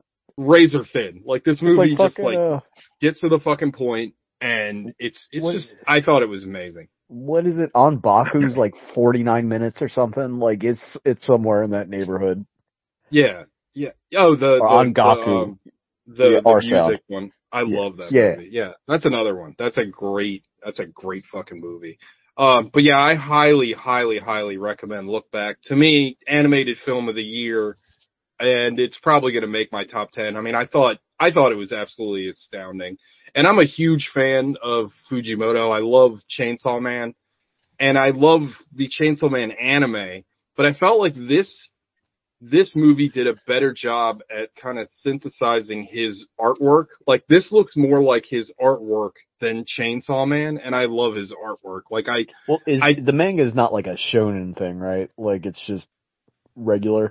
razor thin. Like this movie like just fucking, like uh, gets to the fucking point. And it's, it's What- just, I thought it was amazing. what is it? On Baku's like forty-nine minutes or something. Like it's it's somewhere in that neighborhood. Yeah, yeah. Oh, the Or the on the, Gaku. um, the, Yeah, the our music sound. one. I Yeah. love that Yeah. movie. Yeah, that's another one. That's a great. That's a great fucking movie. Um, but yeah, I highly, highly, highly recommend Look Back. To me, animated film of the year, and it's probably going to make my top ten. I mean, I thought I thought it was absolutely astounding, and I'm a huge fan of Fujimoto. I love Chainsaw Man, and I love the Chainsaw Man anime. But I felt like this this movie did a better job at kind of synthesizing his artwork. Like this looks more like his artwork than Chainsaw Man, and I love his artwork. Like I, Well, is, I the manga is not like a shonen thing, right? Like it's just regular.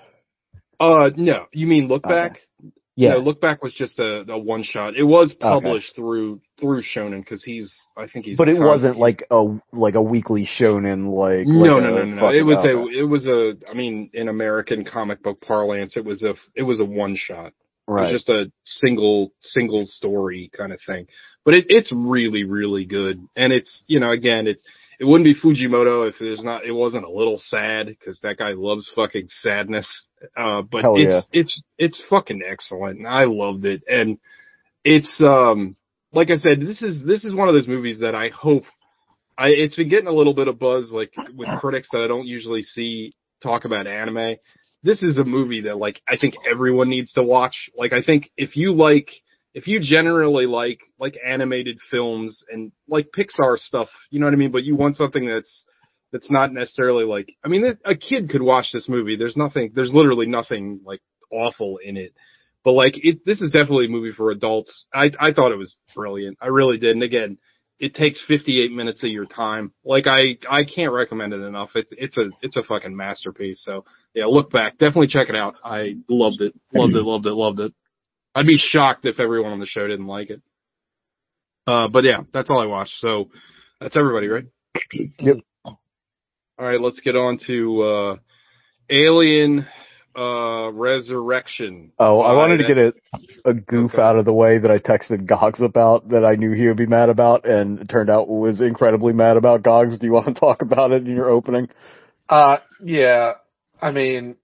uh no, you mean Look Okay. Back? Yeah. No, Look Back was just a, a one shot. It was published Okay. through through Shonen because he's I think he's But it con- wasn't he's, like a like a weekly shonen like no like no no a no no. fucking, It was okay. a it was a I mean in American comic book parlance it was a it was a one shot. Right. It was just a single single story kind of thing. But it, it's really, really good. And it's, you know, again, it it wouldn't be Fujimoto if there's not it wasn't a little sad, because that guy loves fucking sadness. Uh but Hell it's yeah. it's it's fucking excellent. And I loved it. And it's um like I said, this is this is one of those movies that I hope I it's been getting a little bit of buzz like with critics that I don't usually see talk about anime. This is a movie that like I think everyone needs to watch. Like I think if you like if you generally like like animated films and like Pixar stuff, you know what I mean, but you want something that's that's not necessarily like I mean a kid could watch this movie. There's nothing there's literally nothing like awful in it. But like it this is definitely a movie for adults. I I thought it was brilliant. I really did. And again, it takes fifty-eight minutes of your time. Like I, I can't recommend it enough. It's, it's a, it's a fucking masterpiece. So yeah, Look Back. Definitely check it out. I loved it. Loved it. Loved it. Loved it. I'd be shocked if everyone on the show didn't like it. Uh, but yeah, that's all I watched. So that's everybody, right? Yep. All right. Let's get on to, uh, Alien, uh, Resurrection. Oh, I wanted to that, get a, a goof okay. out of the way that I texted Gogs about that I knew he would be mad about, and it turned out was incredibly mad about. Gogs, do you want to talk about it in your opening? Uh, yeah. I mean,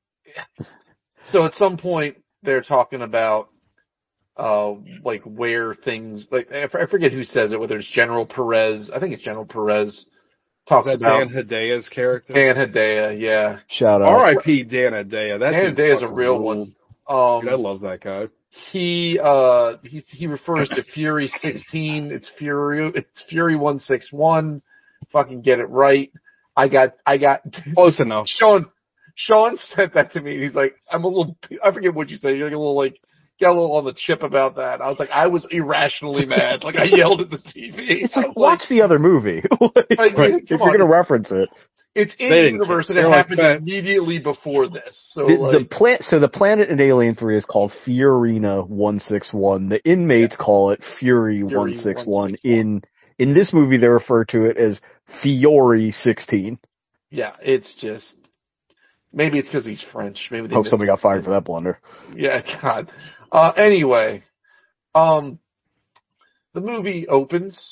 so at some point they're talking about, uh, like where things, like, I forget who says it, whether it's General Perez. I think it's General Perez. Talks That about Dan Hidea's character. Dan Hedaya, yeah. Shout out. R I P Dan Hidea. That Dan dude Hedaya's a fucking real ruled. one. Um, Dude, I love that guy. He uh he he refers to Fury sixteen. It's Fury. It's Fury one six one. Fucking get it right. I got I got Close enough. Sean. Sean sent that to me. He's like, I'm a little. I forget what you said. You're like a little like got a little on the chip about that. I was like, I was irrationally mad. Like I yelled at the T V. It's like, watch watch the other movie. like, Right, if you're on. going to reference it. It's in They didn't universe, care. and it They're like, happened "But-" immediately before this. So The, like, the plant, so the planet in Alien three is called Fiorina one six one. The inmates Yeah. call it Fury, Fury one six one. one six one. In in this movie, they refer to it as Fiore sixteen. yeah, it's just maybe it's because he's French. Maybe they Hope missed somebody got fired it. for that blunder. Yeah, God. Uh, anyway, um, the movie opens.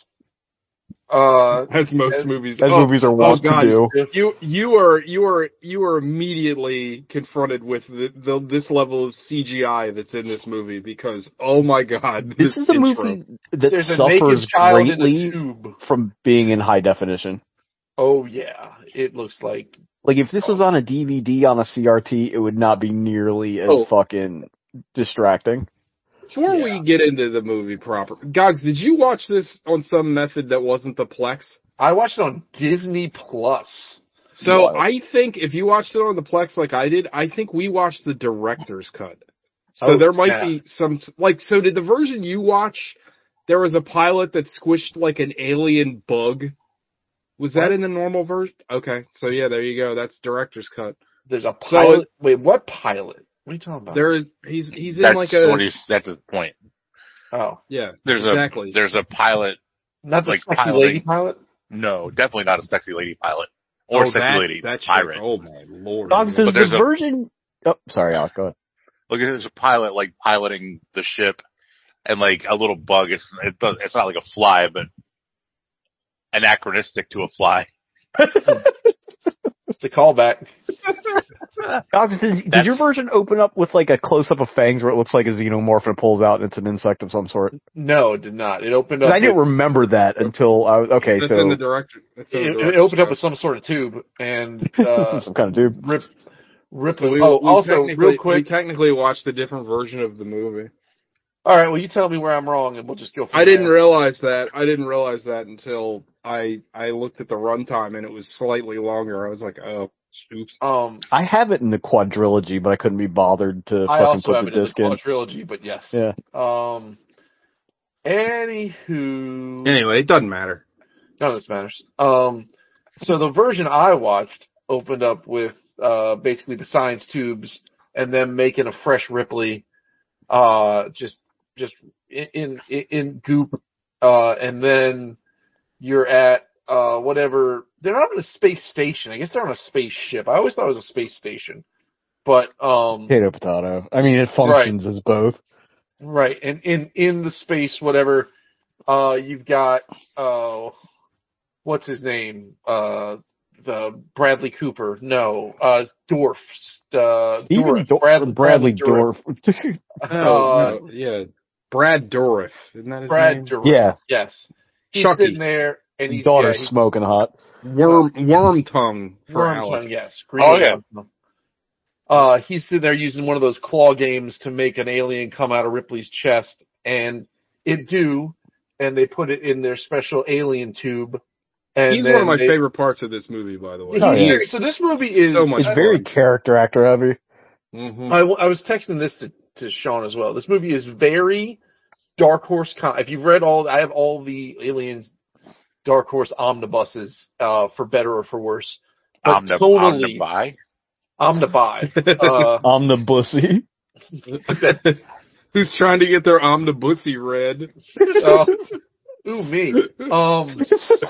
Uh, As most as, movies. As oh, movies are oh, wont God. to do. You you are you are you are immediately confronted with the, the this level of C G I that's in this movie because oh my God, This, this is a intro. movie that There's a naked suffers child in a greatly tube. from being in high definition. Oh yeah, it looks like Like, if this was on a D V D on a C R T, it would not be nearly as Oh. fucking distracting. Before Yeah. we get into the movie proper, Gogs, did you watch this on some method that wasn't the Plex? I watched it on Disney Plus. So Wild. I think if you watched it on the Plex like I did, I think we watched the director's cut. So Oh, there might yeah. be some, like, so did the version you watch, there was a pilot that squished like an alien bug. Was that What? in the normal version? Okay. So yeah, there you go. That's director's cut. There's a So pilot. it- Wait, what pilot? What are you talking about? There is, he's, he's in That's like a, what he's. That's his point. oh, yeah, There's exactly. a there's a pilot. not the Like sexy piloting. lady pilot. No, definitely not a sexy lady pilot or oh, sexy that, lady that shit. pirate. Oh my lord. Dogs, Yeah. does But the there's a- version... Oh, sorry, Alec, go ahead. Look, there's a pilot like piloting the ship, and like a little bug. It's it does, it's not like a fly, but anachronistic to a fly. It's a callback. Alex, does, does your version open up with like a close up of fangs where it looks like a xenomorph and it pulls out and it's an insect of some sort? No, it did not. It opened up. I didn't with, remember that until I was okay. That's so in the director. That's in the it, director's it opened up cut. with some sort of tube and uh, some kind of tube. Rip, Ripley. We, oh, we also technically- real quick. we technically watched a different version of the movie. All right, well, you tell me where I'm wrong, and we'll just go. From I didn't there. realize that. I didn't realize that until I I looked at the runtime and it was slightly longer. I was like, oh, oops. Um, I have it in the quadrilogy, but I couldn't be bothered to I fucking also put have the it in disc the in. trilogy, but yes. Yeah. Um. Anywho, Anyway, it doesn't matter. none of this matters. Um. So the version I watched opened up with uh basically the science tubes and them making a fresh Ripley, uh, just just in in, in goop, uh, and then you're at uh whatever. They're not on a space station. I guess they're on a spaceship. I always thought it was a space station, but um, Potato, potato. I mean, it functions as both. right. And in in the space whatever, uh, you've got uh, what's his name? Uh, the Bradley Cooper. No, uh, Dorf. Uh, Even Dorff. Dor- Bradley, Bradley Dorff. Dorff. Oh, Uh, no, yeah. Brad Dourif. Isn't that his Brad name? Dorff. Yeah. Yes. He's Chucky. sitting there and he's Daughter's yeah, he's, smoking hot. Worm, worm tongue for Worm Alex. tongue, yes. Green Oh, yeah. worm. Uh, he's sitting there using one of those claw games to make an alien come out of Ripley's chest, and it do, and they put it in their special alien tube. And He's then one of my they, favorite parts of this movie, by the way. He's Oh, yeah. very, so this movie is. So much It's very fun. character actor heavy. Mm-hmm. I, I was texting this to, to Sean as well. This movie is very Dark Horse. Con- if you've read all, I have all the Aliens Dark Horse omnibuses, uh, for better or for worse. But Omnib- tonally, Omnibuy. Omnibuy. Uh, Omnibussy. Who's trying to get their omnibussy read? uh, ooh, me. Um,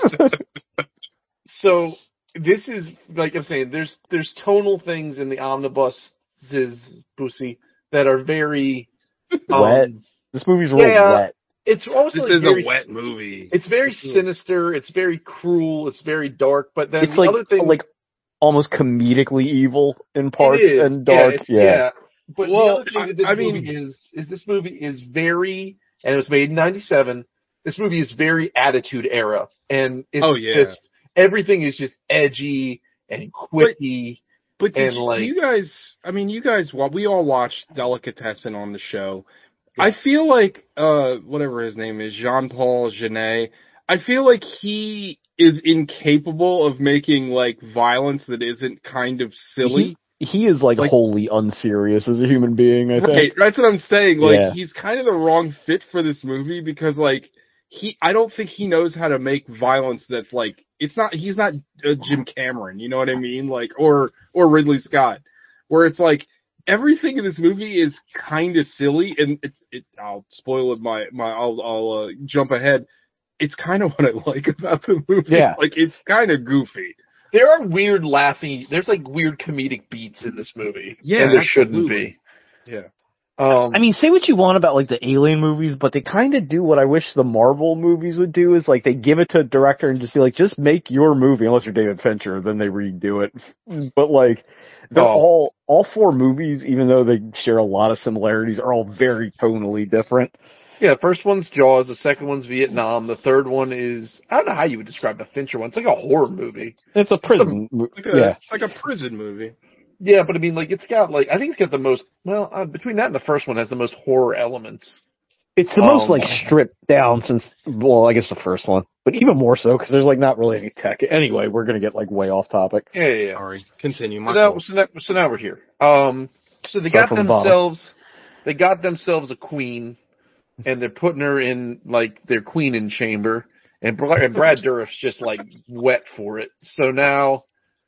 so this is, like I'm saying, there's, there's tonal things in the omnibuses, Bussy, that are very, um, Wet. This movie's real yeah. wet. It's also This like is very, a wet movie. It's very sinister. It's very cruel. It's very dark. But then It's the like other thing, like almost comedically evil in it parts is. and dark. Yeah, it's- Yeah. yeah. But Well, the other thing that this I- I movie mean- is is this movie is very, and it was made in ninety-seven. This movie is very Attitude Era, and it's Oh, yeah. just everything is just edgy and quippy. But did and, you, like- you guys, I mean, you guys, while we all watched Delicatessen on the show, I feel like, uh, whatever his name is, Jean-Paul Genet, I feel like he is incapable of making, like, violence that isn't kind of silly. He, he is like, Like- wholly unserious as a human being, I think. Right, that's what I'm saying. Like, Yeah. he's kind of the wrong fit for this movie because, like, he, I don't think he knows how to make violence that's like, it's not, he's not uh, Jim Cameron, you know what I mean? Like, or, or Ridley Scott, where it's like, everything in this movie is kind of silly, and it's, it, I'll spoil it, my, my, I'll, I'll, uh, jump ahead. It's kind of what I like about the movie. Yeah. Like, it's kind of goofy. There are weird laughing. There's like weird comedic beats in this movie. Yeah, and there shouldn't absolutely. be. Yeah. Um, I mean, say what you want about like the Alien movies, but they kind of do what I wish the Marvel movies would do. Is like they give it to a director and just be like, just make your movie. Unless you're David Fincher, then they redo it. But like, they're Oh. all all four movies, even though they share a lot of similarities, are all very tonally different. yeah, the first one's Jaws. The second one's Vietnam. The third one is, I don't know how you would describe the Fincher one. It's like a horror movie. It's a prison. mo- It's like a, yeah, it's like a prison movie. Yeah, but I mean, like, it's got, like, I think it's got the most, well, uh, between that and the first one has the most horror elements. it's the most Um, like stripped down since. Well, I guess the first one, but even more so because there's like not really any tech. Anyway, we're gonna get like way off topic. Yeah, yeah, yeah. Sorry. Continue. So My now, fault. so, now, so now we're here. Um, so they Start got from the bottom. themselves, they got themselves a queen, and they're putting her in, like, their queening chamber, and, Bra- and Brad Dourif's just, like, wet for it. So now,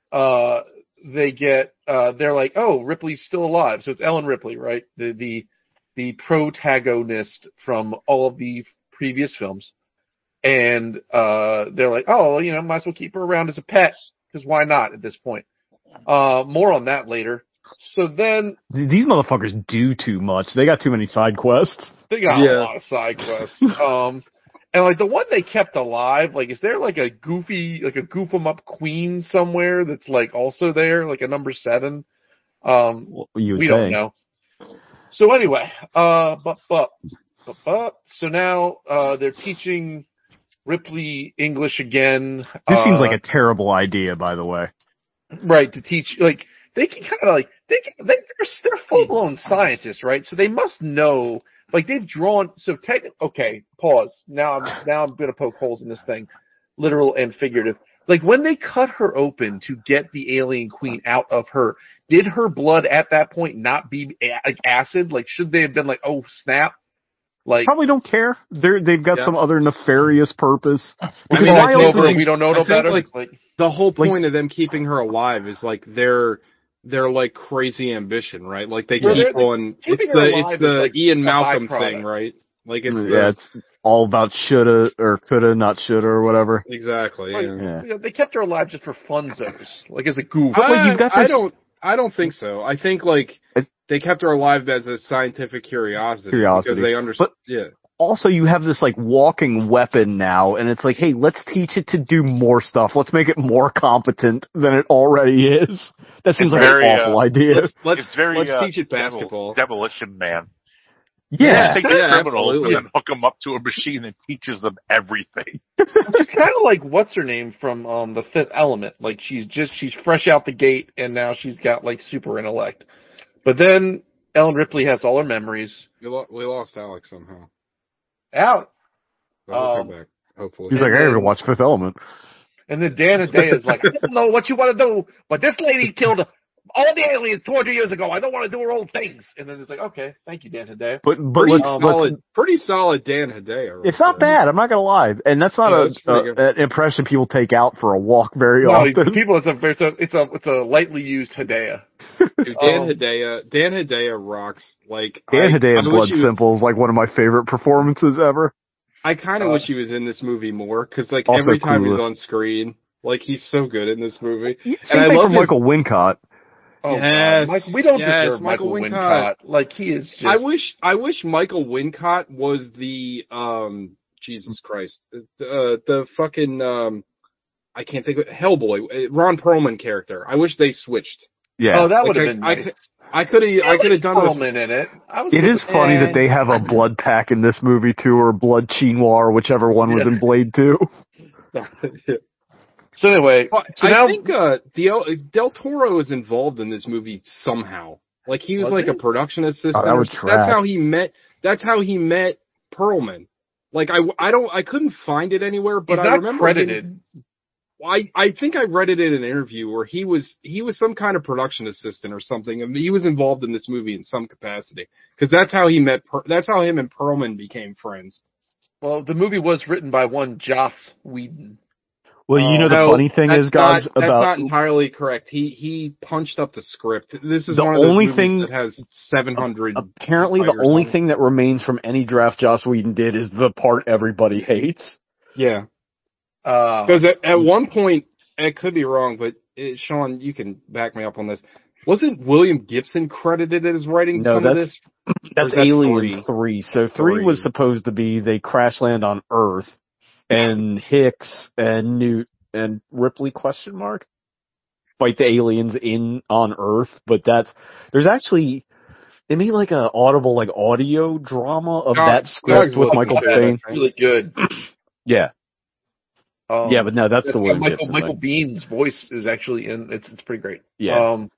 uh, they get, uh, they're like, oh, Ripley's still alive. So it's Ellen Ripley, right? The, the, the protagonist from all of the previous films. And, uh, they're like, oh, you know, might as well keep her around as a pet, because why not at this point? Uh, more on that later. So then These motherfuckers do too much. They got too many side quests. they got Yeah. a lot of side quests. Um, And like the one they kept alive, like is there like a goofy, like a goof 'em up queen somewhere that's like also there, like a number seven? Um, Well, you would we think. don't know. So anyway, uh, but but but but so now uh, they're teaching Ripley English again. This uh, seems like a terrible idea, by the way. right to teach like they can kind of like they can, they they're, they're full blown scientists, right? So they must know. Like they've drawn, so technically, okay, pause. Now I'm, now I'm gonna poke holes in this thing. Literal and figurative. Like when they cut her open to get the alien queen out of her, did her blood at that point not be like acid? Like should they have been like, oh snap? Like Probably don't care. They're, they've got Yeah. some other nefarious purpose. I Because mean, why I else think, would over, they- we don't know I no think, better. like, Like, the whole Like- point of them keeping her alive is like their their like crazy ambition, right? Like they Well, keep they're- on. keeping It's her the alive it's the is, like, Ian a Malcolm byproduct. thing, right? Like it's the, yeah, it's all about shoulda or coulda, not shoulda or whatever. exactly. like, Yeah. Yeah. you know, they kept her alive just for funzos, like as a goof. But, like, I, you've got I this- don't. I don't think so. I think like I- they kept her alive as a scientific curiosity, Curiosity. because they understood. But- Yeah. Also, you have this like walking weapon now, and it's like, hey, let's teach it to do more stuff. Let's make it more competent than it already is. That seems It's like very, an awful uh, idea. Let's let's, it's very let's uh, teach it devil- basketball. Demolition Man. yeah. Take Yeah, the criminals absolutely. and then hook them up to a machine that teaches them everything. It's kind of like what's her name from um the Fifth Element. Like she's just she's fresh out the gate, and now she's got like super intellect. But then Ellen Ripley has all her memories. We, lo- we lost Alex somehow. Out. But he'll come Um, back, hopefully. He's like, and I then- haven't watched Fifth Element. And then Dan Hedaya is like, I don't know what you want to do, but this lady killed all the aliens two hundred years ago. I don't want to do her old things. And then it's like, okay, thank you, Dan Hedaya. But but pretty let's, solid, let's pretty solid Dan Hedaya. Right it's not there. bad. I'm not gonna lie, and that's not Yeah, a, it's pretty a good. an impression people take out for a walk very No, often. people, it's a, it's a, it's a, it's a lightly used Hedaya. Dude, Dan Um, Hedaya, Dan Hedaya rocks. Like Dan I, Hedaya I in wish Blood he was- Simple is like one of my favorite performances ever. I kind of Uh, wish he was in this movie more, because like Also every time he's clueless. on screen, like he's so good in this movie. Same And I thing love for his- Michael Wincott. Oh, Yes, God. Mike, we don't yes, deserve Michael Michael, Wincott. Wincott. Like he is just. I wish I wish Michael Wincott was the um Jesus Christ uh, the fucking um I can't think of Hellboy uh, Ron Perlman character. I wish they switched. Yeah. Oh, that would Like, have been I, nice. I could have I could have done it. Perlman in it. I was It good is with funny that. that they have a blood pack in this movie too, or blood chinois, or whichever one was Yeah. in Blade two. So anyway, But so I now think uh, Del, Del Toro is involved in this movie somehow. Like he was, Was like he? a production assistant. Oh, that or would s- track. that's how he met. That's how he met Perlman. Like I, I don't, I couldn't find it anywhere, but he's I not remember credited. him- I, I think I read it in an interview where he was, he was some kind of production assistant or something. I mean, he was involved in this movie in some capacity because that's how he met. Per, that's how him and Perlman became friends. Well, the movie was written by one Joss Whedon. Well, you know the No, funny thing that's is, guys, not, that's about not entirely correct. He he punched up the script. This is The one of those only movies thing- that has seven hundred. apparently the Tigers only on it. thing that remains from any draft Joss Whedon did is the part everybody hates. Yeah, Uh, because at, at one point, it could be wrong, but it, Sean, you can back me up on this. Wasn't William Gibson credited as writing No, some of that's- this? That's that Alien three? three. So three, Three. was supposed to be they crash land on Earth, and Hicks and Newt and Ripley question mark fight the aliens in on Earth. But that's there's actually they made like a audible like audio drama of Dog- that script Dog's with looking Michael bad, Biehn. I think. really good. Yeah, Um, yeah, but no, that's it's the got William Michael, Gibson Michael thing. Bean's voice is actually in. It's it's pretty great. Yeah. Um,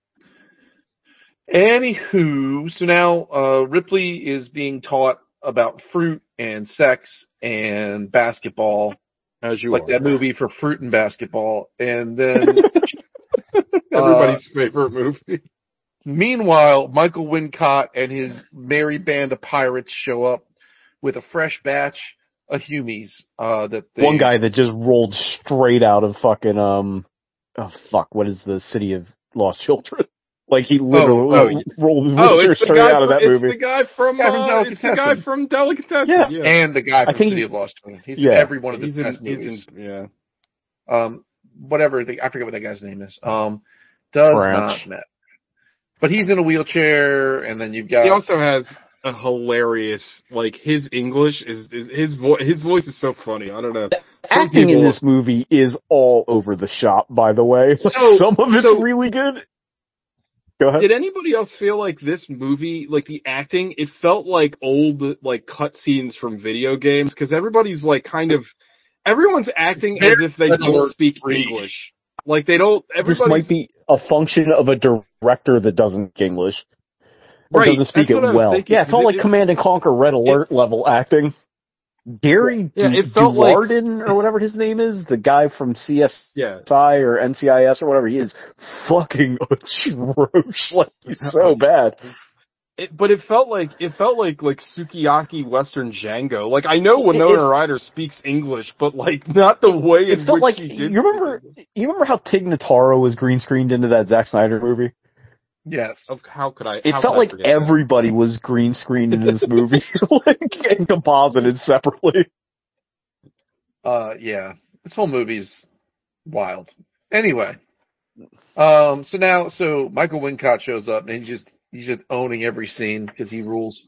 anywho, so now uh, Ripley is being taught about fruit and sex and basketball, As you like are. that movie for fruit and basketball, and then. Everybody's favorite movie. Meanwhile, Michael Wincott and his merry band of pirates show up with a fresh batch of Humies. Uh, that they, One guy that just rolled straight out of fucking um, oh fuck, what is the City of Lost Children? Like he literally oh, yeah. rolled his Oh, wheelchair it's the straight guy. out of From, that it's movie. the guy from. Guy from Uh, it's the guy Delicatessen. from Delicatessen. Yeah. yeah. and the guy I from think City he- of Lost Children. He's Yeah. in every one of his He's in, best he's movies. in, yeah. Um, whatever the, I forget what that guy's name is. Um, does Branch. not matter. But he's in a wheelchair, and then you've got He also has a hilarious. Like his English is, is his voice. His voice is so funny. I don't know. The acting in this movie is all over the shop. By the way, so, some of it's so, really good. Go ahead. Did anybody else feel like this movie, like the acting, it felt like old like cutscenes from video games because everybody's like kind of everyone's acting as if they don't speak English. Like they don't. This might be a function of a director that doesn't speak English. Or right. doesn't speak it well. Thinking, yeah, it's all like it, Command and Conquer Red Alert it, level acting. Gary yeah, du- it felt Duardin, like, or whatever his name is, the guy from C S I yeah. or N C I S or whatever, he is fucking atrocious. Like, he's so bad. It, but it felt like, it felt like, like Sukiyaki Western Django. Like, I know Winona it, Ryder speaks English, but like, not the way it in felt which like, she did. You remember, you remember how Tig Notaro was green screened into that Zack Snyder movie? Yes. Of how could I? It felt like everybody that? was green screened in this movie, like and composited separately. Uh, yeah, this whole movie's wild. Anyway, um, so now, so Michael Wincott shows up and he's just he's just owning every scene because he rules.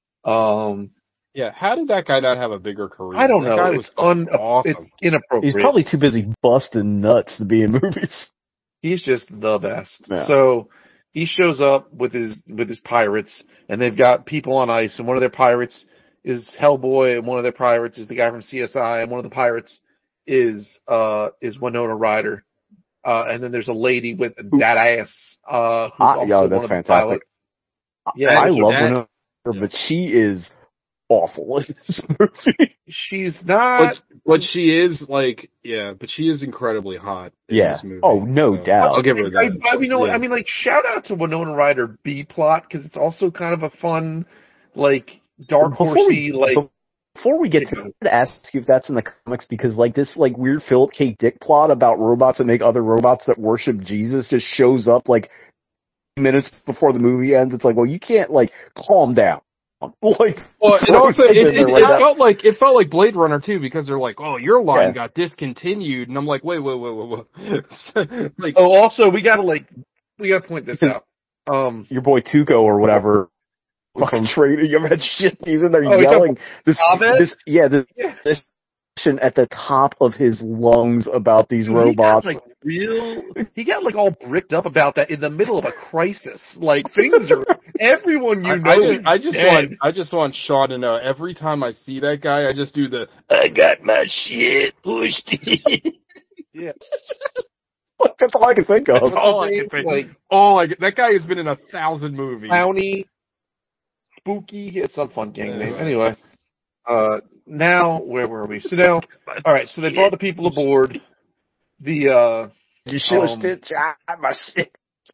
Um, yeah, how did that guy not have a bigger career? I don't that know. Guy it's was un- awesome. It's inappropriate. He's probably too busy busting nuts to be in movies. He's just the best. Yeah. So he shows up with his with his pirates, and they've got people on ice, and one of their pirates is Hellboy, and one of their pirates is the guy from C S I, and one of the pirates is uh is Winona Ryder. Uh, and then there's a lady with that ass, uh, who's ah, also yo, one that's of the fantastic. pilots. Yeah, I love that, Winona, yeah. but she is awful in this movie. She's not, but, but she is like, yeah, but she is incredibly hot in yeah. this movie. Oh, no so doubt. I'll give her that. I, I, you know, yeah. I mean, like, shout out to Winona Ryder B plot because it's also kind of a fun, like, dark horsey, like. Before we get to, to ask you if that's in the comics, because like this like weird Philip K. Dick plot about robots that make other robots that worship Jesus just shows up like minutes before the movie ends. It's like, well, you can't like calm down. Like, well, it also it, it, it, it felt like it felt like Blade Runner too because they're like, oh, your line yeah. got discontinued, and I'm like, wait, wait, wait, wait, wait. Like, oh, also we gotta like we gotta point this out. Um, your boy Tuco or whatever. Fucking trading him at shit. He's in there oh, yelling this, this, yeah, this, yeah. this at the top of his lungs about these Dude, robots. He got, like real, he got like all bricked up about that in the middle of a crisis. Like things are, everyone you I, know. I just, I just dead. want, I just want Shaw to know. Every time I see that guy, I just do the, I got my shit pushed in. Yeah. That's all I can think of. That's all I can think. Like, oh, like that guy has been in a thousand movies. Clowny. Spooky, it's some fun gang name. Anyway, uh, now where were we? So now, all right. So they brought the people aboard. The uh, you um, my shit.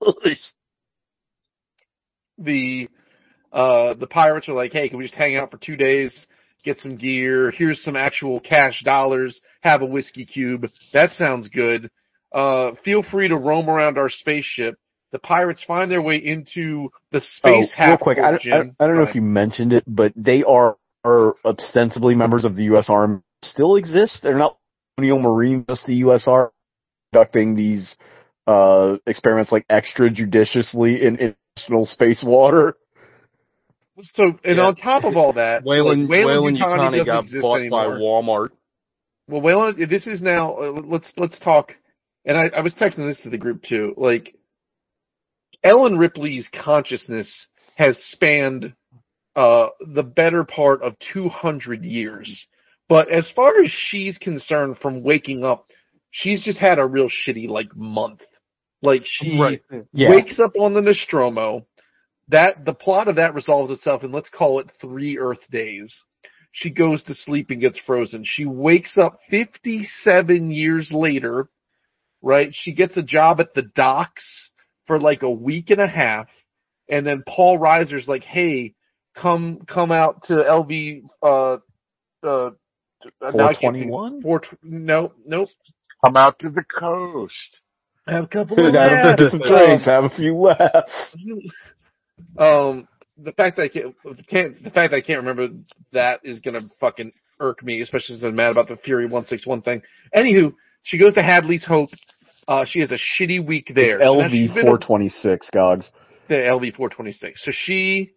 The uh, the pirates are like, hey, can we just hang out for two days, get some gear? Here's some actual cash dollars. Have a whiskey cube. That sounds good. Uh, feel free to roam around our spaceship. The pirates find their way into the space oh, real quick, I don't, I don't, I don't know if you mentioned it, but they are, are ostensibly members of the U S Army. Still exist. They're not Colonial Marine, just the U S Army conducting these uh, experiments like extrajudiciously in international space water. So, and yeah. on top of all that, Weyland, like, Weyland Yutani Yutani got bought anymore. by Walmart. Well, Weyland, this is now. Uh, let's let's talk. And I, I was texting this to the group too. Like, Ellen Ripley's consciousness has spanned uh, the better part of two hundred years. But as far as she's concerned from waking up, she's just had a real shitty, like, month. Like, she right. yeah. wakes up on the Nostromo. That the plot of that resolves itself in, let's call it, three Earth days. She goes to sleep and gets frozen. She wakes up fifty-seven years later, right? She gets a job at the docks for like a week and a half, and then Paul Reiser's like, "Hey, come come out to L V uh uh four twenty-one? Four no nope. Come out to the coast. Have a couple of laughs. Have some drinks. Have a few laughs. Um, the fact that I can't, can't the fact that I can't remember that is gonna fucking irk me, especially since I'm mad about the Fury one sixty-one thing. Anywho, she goes to Hadley's Hope. Uh, she has a shitty week there. It's L V four twenty-six, Gogs. The L V four twenty-six. So she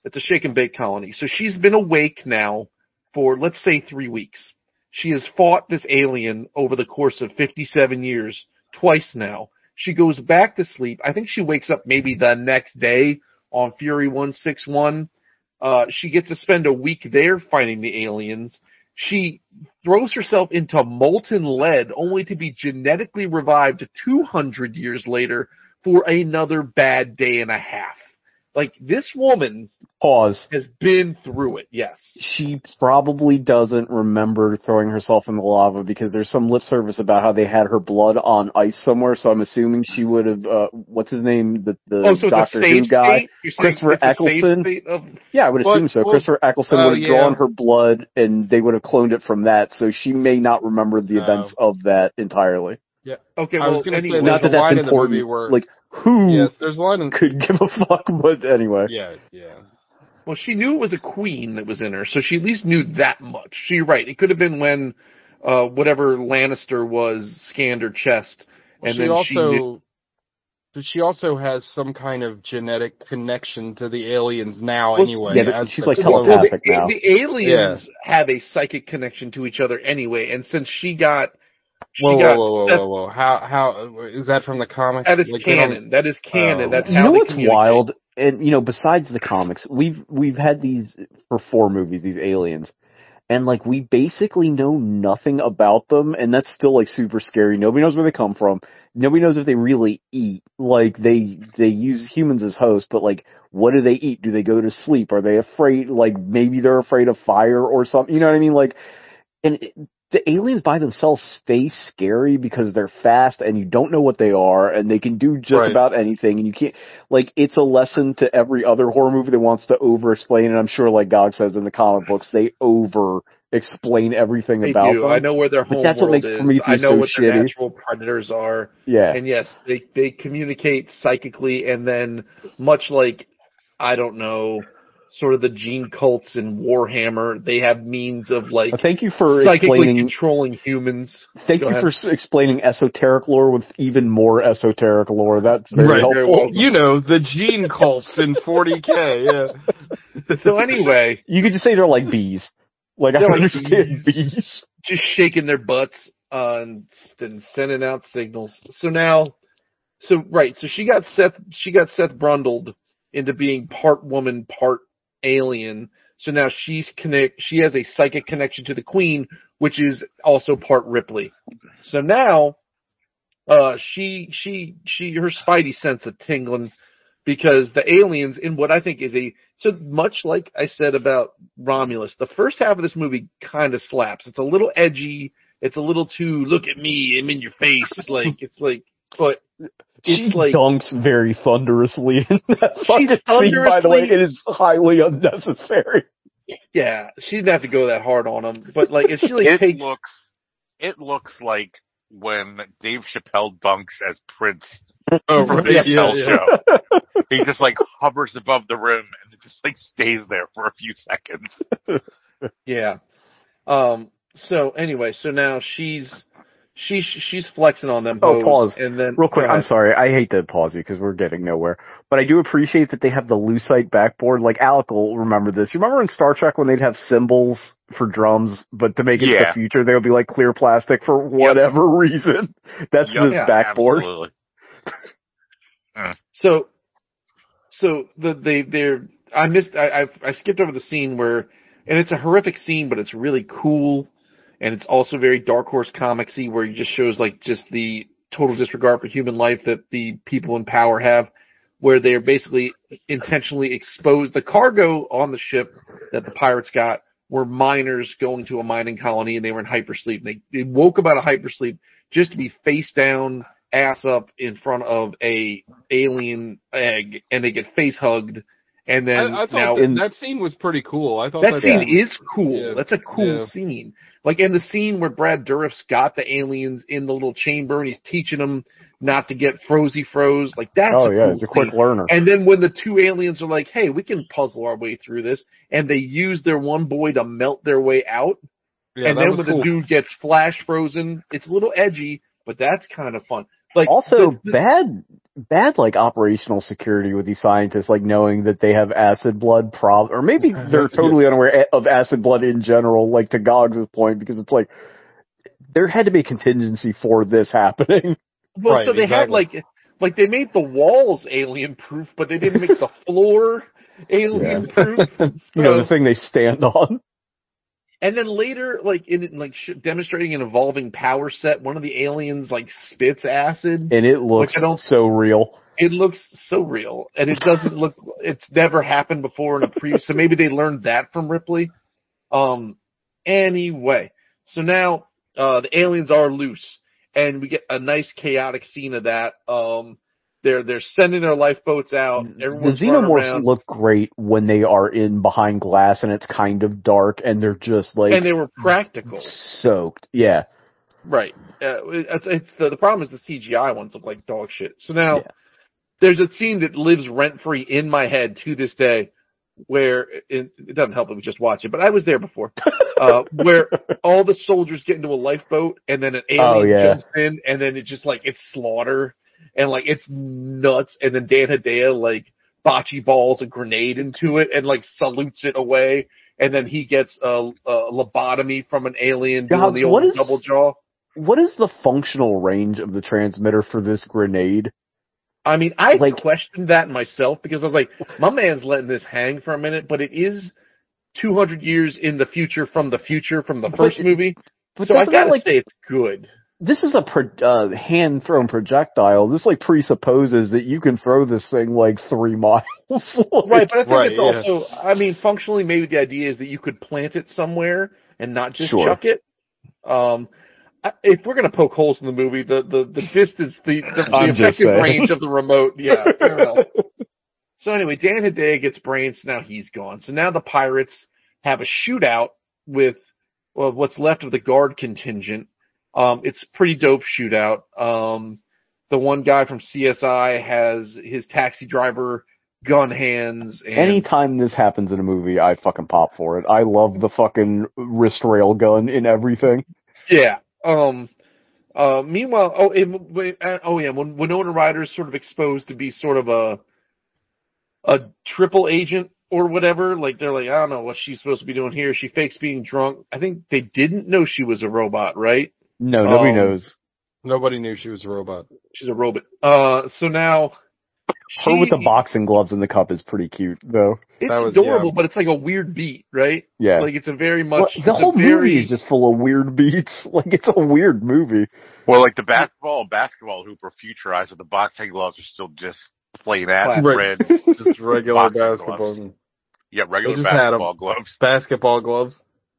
It's a shake and bake colony. So she's been awake now for, let's say, three weeks. She has fought this alien over the course of fifty-seven years, twice now. She goes back to sleep. I think she wakes up maybe the next day on Fury one sixty-one. Uh, she gets to spend a week there fighting the aliens. She throws herself into molten lead only to be genetically revived two hundred years later for another bad day and a half. Like, this woman Pause. has been through it, yes. She probably doesn't remember throwing herself in the lava because there's some lip service about how they had her blood on ice somewhere, so I'm assuming she would have, uh, what's his name, the, the oh, so Doctor it's a Who save guy? State? You're Christopher Eccleston? Of... Yeah, I would assume But, so. well, Christopher Eccleston oh, would have yeah. drawn her blood, and they would have cloned it from that, so she may not remember the Oh. events of that entirely. Yeah. Okay, I well, was going to anyway. say, Not there's that a that's line in the movie important. where, Like, who yeah, there's a line in, could give a fuck, but anyway. yeah, yeah. Well, she knew it was a queen that was in her, so she at least knew that much. So you're right. It could have been when uh, whatever Lannister was scanned her chest, Well, and she then also, she knew... but she also has some kind of genetic connection to the aliens now Well, anyway. yeah, but as she's the like clone. telepathic the, now. the aliens have a psychic connection to each other anyway, and since she got... She Whoa, got whoa, whoa, Seth, whoa, whoa! How, how is that from the comics? that is Like, they canon. don't- That is canon. Oh. That's You how know they what's communicate. wild? And, you know, besides the comics, we've, we've had these, for four movies, these aliens. And, like, we basically know nothing about them, and that's still, like, super scary. Nobody knows where they come from. Nobody knows if they really eat. Like, they, they use humans as hosts, but, like, what do they eat? Do they go to sleep? Are they afraid, like, maybe they're afraid of fire or something? You know what I mean? Like, and it, the aliens by themselves stay scary because they're fast and you don't know what they are and they can do just Right. about anything and you can't, like, it's a lesson to every other horror movie that wants to over-explain, and I'm sure, like Gog says in the comic books, they over-explain everything They about do. them. I know where their But home that's what world makes is. Prometheus I know so what their shitty. natural predators are. Yeah. And yes, they they communicate psychically, and then much like, I don't know, sort of the gene cults in Warhammer, they have means of like Well, thank you for psychically explaining. controlling humans. Thank Go you ahead. for s- explaining esoteric lore with even more esoteric lore. That's very Right. helpful. You know, the gene cults in forty K, yeah. So anyway, You could just say they're like bees. Like, I They're like understand bees. just shaking their butts uh, and, and sending out signals. So now, so right, so she got Seth, she got Seth Brundled into being part woman, part alien. So now she's connect, she has a psychic connection to the Queen, which is also part Ripley. So now, uh, she, she, she, her spidey sense of tingling because the aliens in what I think is a, so much like I said about Romulus, the first half of this movie kind of slaps. It's a little edgy. It's a little too, look at me, I'm in your face. Like, it's like, but She it's like, dunks very thunderously in that She's fucking scene, by the way. thunderously- It is highly unnecessary. yeah, she didn't have to go that hard on him. But like, if she like It takes, looks, it looks like when Dave Chappelle dunks as Prince Oh, from right. the Yeah, Chappelle yeah. show. He just like hovers above the rim and it just like stays there for a few seconds. yeah. Um. So anyway, so now she's she's she's flexing on them. Oh, hoes, pause. And then Real quick, go I'm ahead. sorry. I hate to pause you because we're getting nowhere. But I do appreciate that they have the lucite backboard. Like, Alec will remember this. You remember in Star Trek when they'd have cymbals for drums, but to make it Yeah. the future, they would be like clear plastic for whatever reason? That's Yep, this yeah, backboard. Absolutely. So, so the they they're I missed I I, I skipped over the scene where, and it's a horrific scene, but it's really cool, and it's also very Dark Horse comicsy, where it just shows like just the total disregard for human life that the people in power have, where they're basically intentionally exposed. The cargo on the ship that the pirates got were miners going to a mining colony, and they were in hypersleep. They they woke up out of hypersleep just to be face down, ass up in front of a alien egg, and they get face hugged, and then I, I thought now that, that scene was pretty cool. I thought that that scene scene was- is cool. yeah. That's a cool Yeah. scene. Like in the scene where Brad Dourif's got the aliens in the little chamber and he's teaching them not to get frozy froze. Like that's Oh, a yeah, cool it's a quick scene. learner. And then when the two aliens are like, "Hey, we can puzzle our way through this," and they use their one boy to melt their way out, Yeah, and that then was when cool. the dude gets flash frozen, it's a little edgy, but that's kind of fun. Like also the, the, bad, bad like operational security with these scientists, like knowing that they have acid blood prob, or maybe they're totally unaware of acid blood in general, like to Goggs' point, because it's like, there had to be a contingency for this happening. Well, right, so they exactly. had like, like they made the walls alien proof, but they didn't make the floor alien proof. Yeah. You know, the thing they stand on. And then later, like in like sh- demonstrating an evolving power set, one of the aliens like spits acid, and it looks so real. It looks so real, and it doesn't look. It's never happened before in a pre. So maybe they learned that from Ripley. Um. Anyway, so now uh, the aliens are loose, and we get a nice chaotic scene of that. Um. They're they're sending their lifeboats out. Everyone's the running Xenomorphs around. look great when they are in behind glass and it's kind of dark and they're just like and they were practical, soaked. Yeah, right. Uh, it's, it's the the problem is the C G I ones look like dog shit. So now yeah. there's a scene that lives rent free in my head to this day, where it, it doesn't help that we just watch it, but I was there before. Uh, where all the soldiers get into a lifeboat and then an alien Oh, yeah. jumps in and then it just like it's slaughter. And like it's nuts, and then Dan Hedaya like bocce balls a grenade into it and like salutes it away, and then he gets a, a lobotomy from an alien doing Dobbs, the old what is, double jaw. What is the functional range of the transmitter for this grenade? I mean, I like, questioned that myself because I was like, my man's letting this hang for a minute, but it is two hundred years in the future from the future from the first but, movie, but so I gotta like, say it's good. This is a pro- uh, hand-thrown projectile. This, like, presupposes that you can throw this thing, like, three miles. Right, but I think right, it's yeah. also, I mean, functionally, maybe the idea is that you could plant it somewhere and not just sure. chuck it. Um, if we're going to poke holes in the movie, the, the, the distance, the, the, the effective range of the remote, yeah, fair enough. So anyway, Dan Hedaya gets brains, so now he's gone. So now the pirates have a shootout with, well, what's left of the guard contingent. Um, it's a pretty dope shootout. Um, the one guy from C S I has his taxi driver gun hands. And anytime this happens in a movie, I fucking pop for it. I love the fucking wrist rail gun in everything. Yeah. Um, uh, meanwhile, oh, it, oh yeah, when Winona Ryder's sort of exposed to be sort of a, a triple agent or whatever, like they're like, I don't know what she's supposed to be doing here. She fakes being drunk. I think they didn't know she was a robot, right? No, nobody um, knows. Nobody knew she was a robot. She's a robot. Uh, so now her she, with the boxing gloves in the cup is pretty cute, though. It's was, adorable, yeah. but it's like a weird beat, right? Yeah. Like it's a very much well, the whole very... movie is just full of weird beats. Like it's a weird movie. Well, like the basketball basketball hoop are futurized, but the boxing gloves are still just plain ass right. red, just regular basketball. Gloves. Yeah, regular just basketball gloves. Basketball gloves.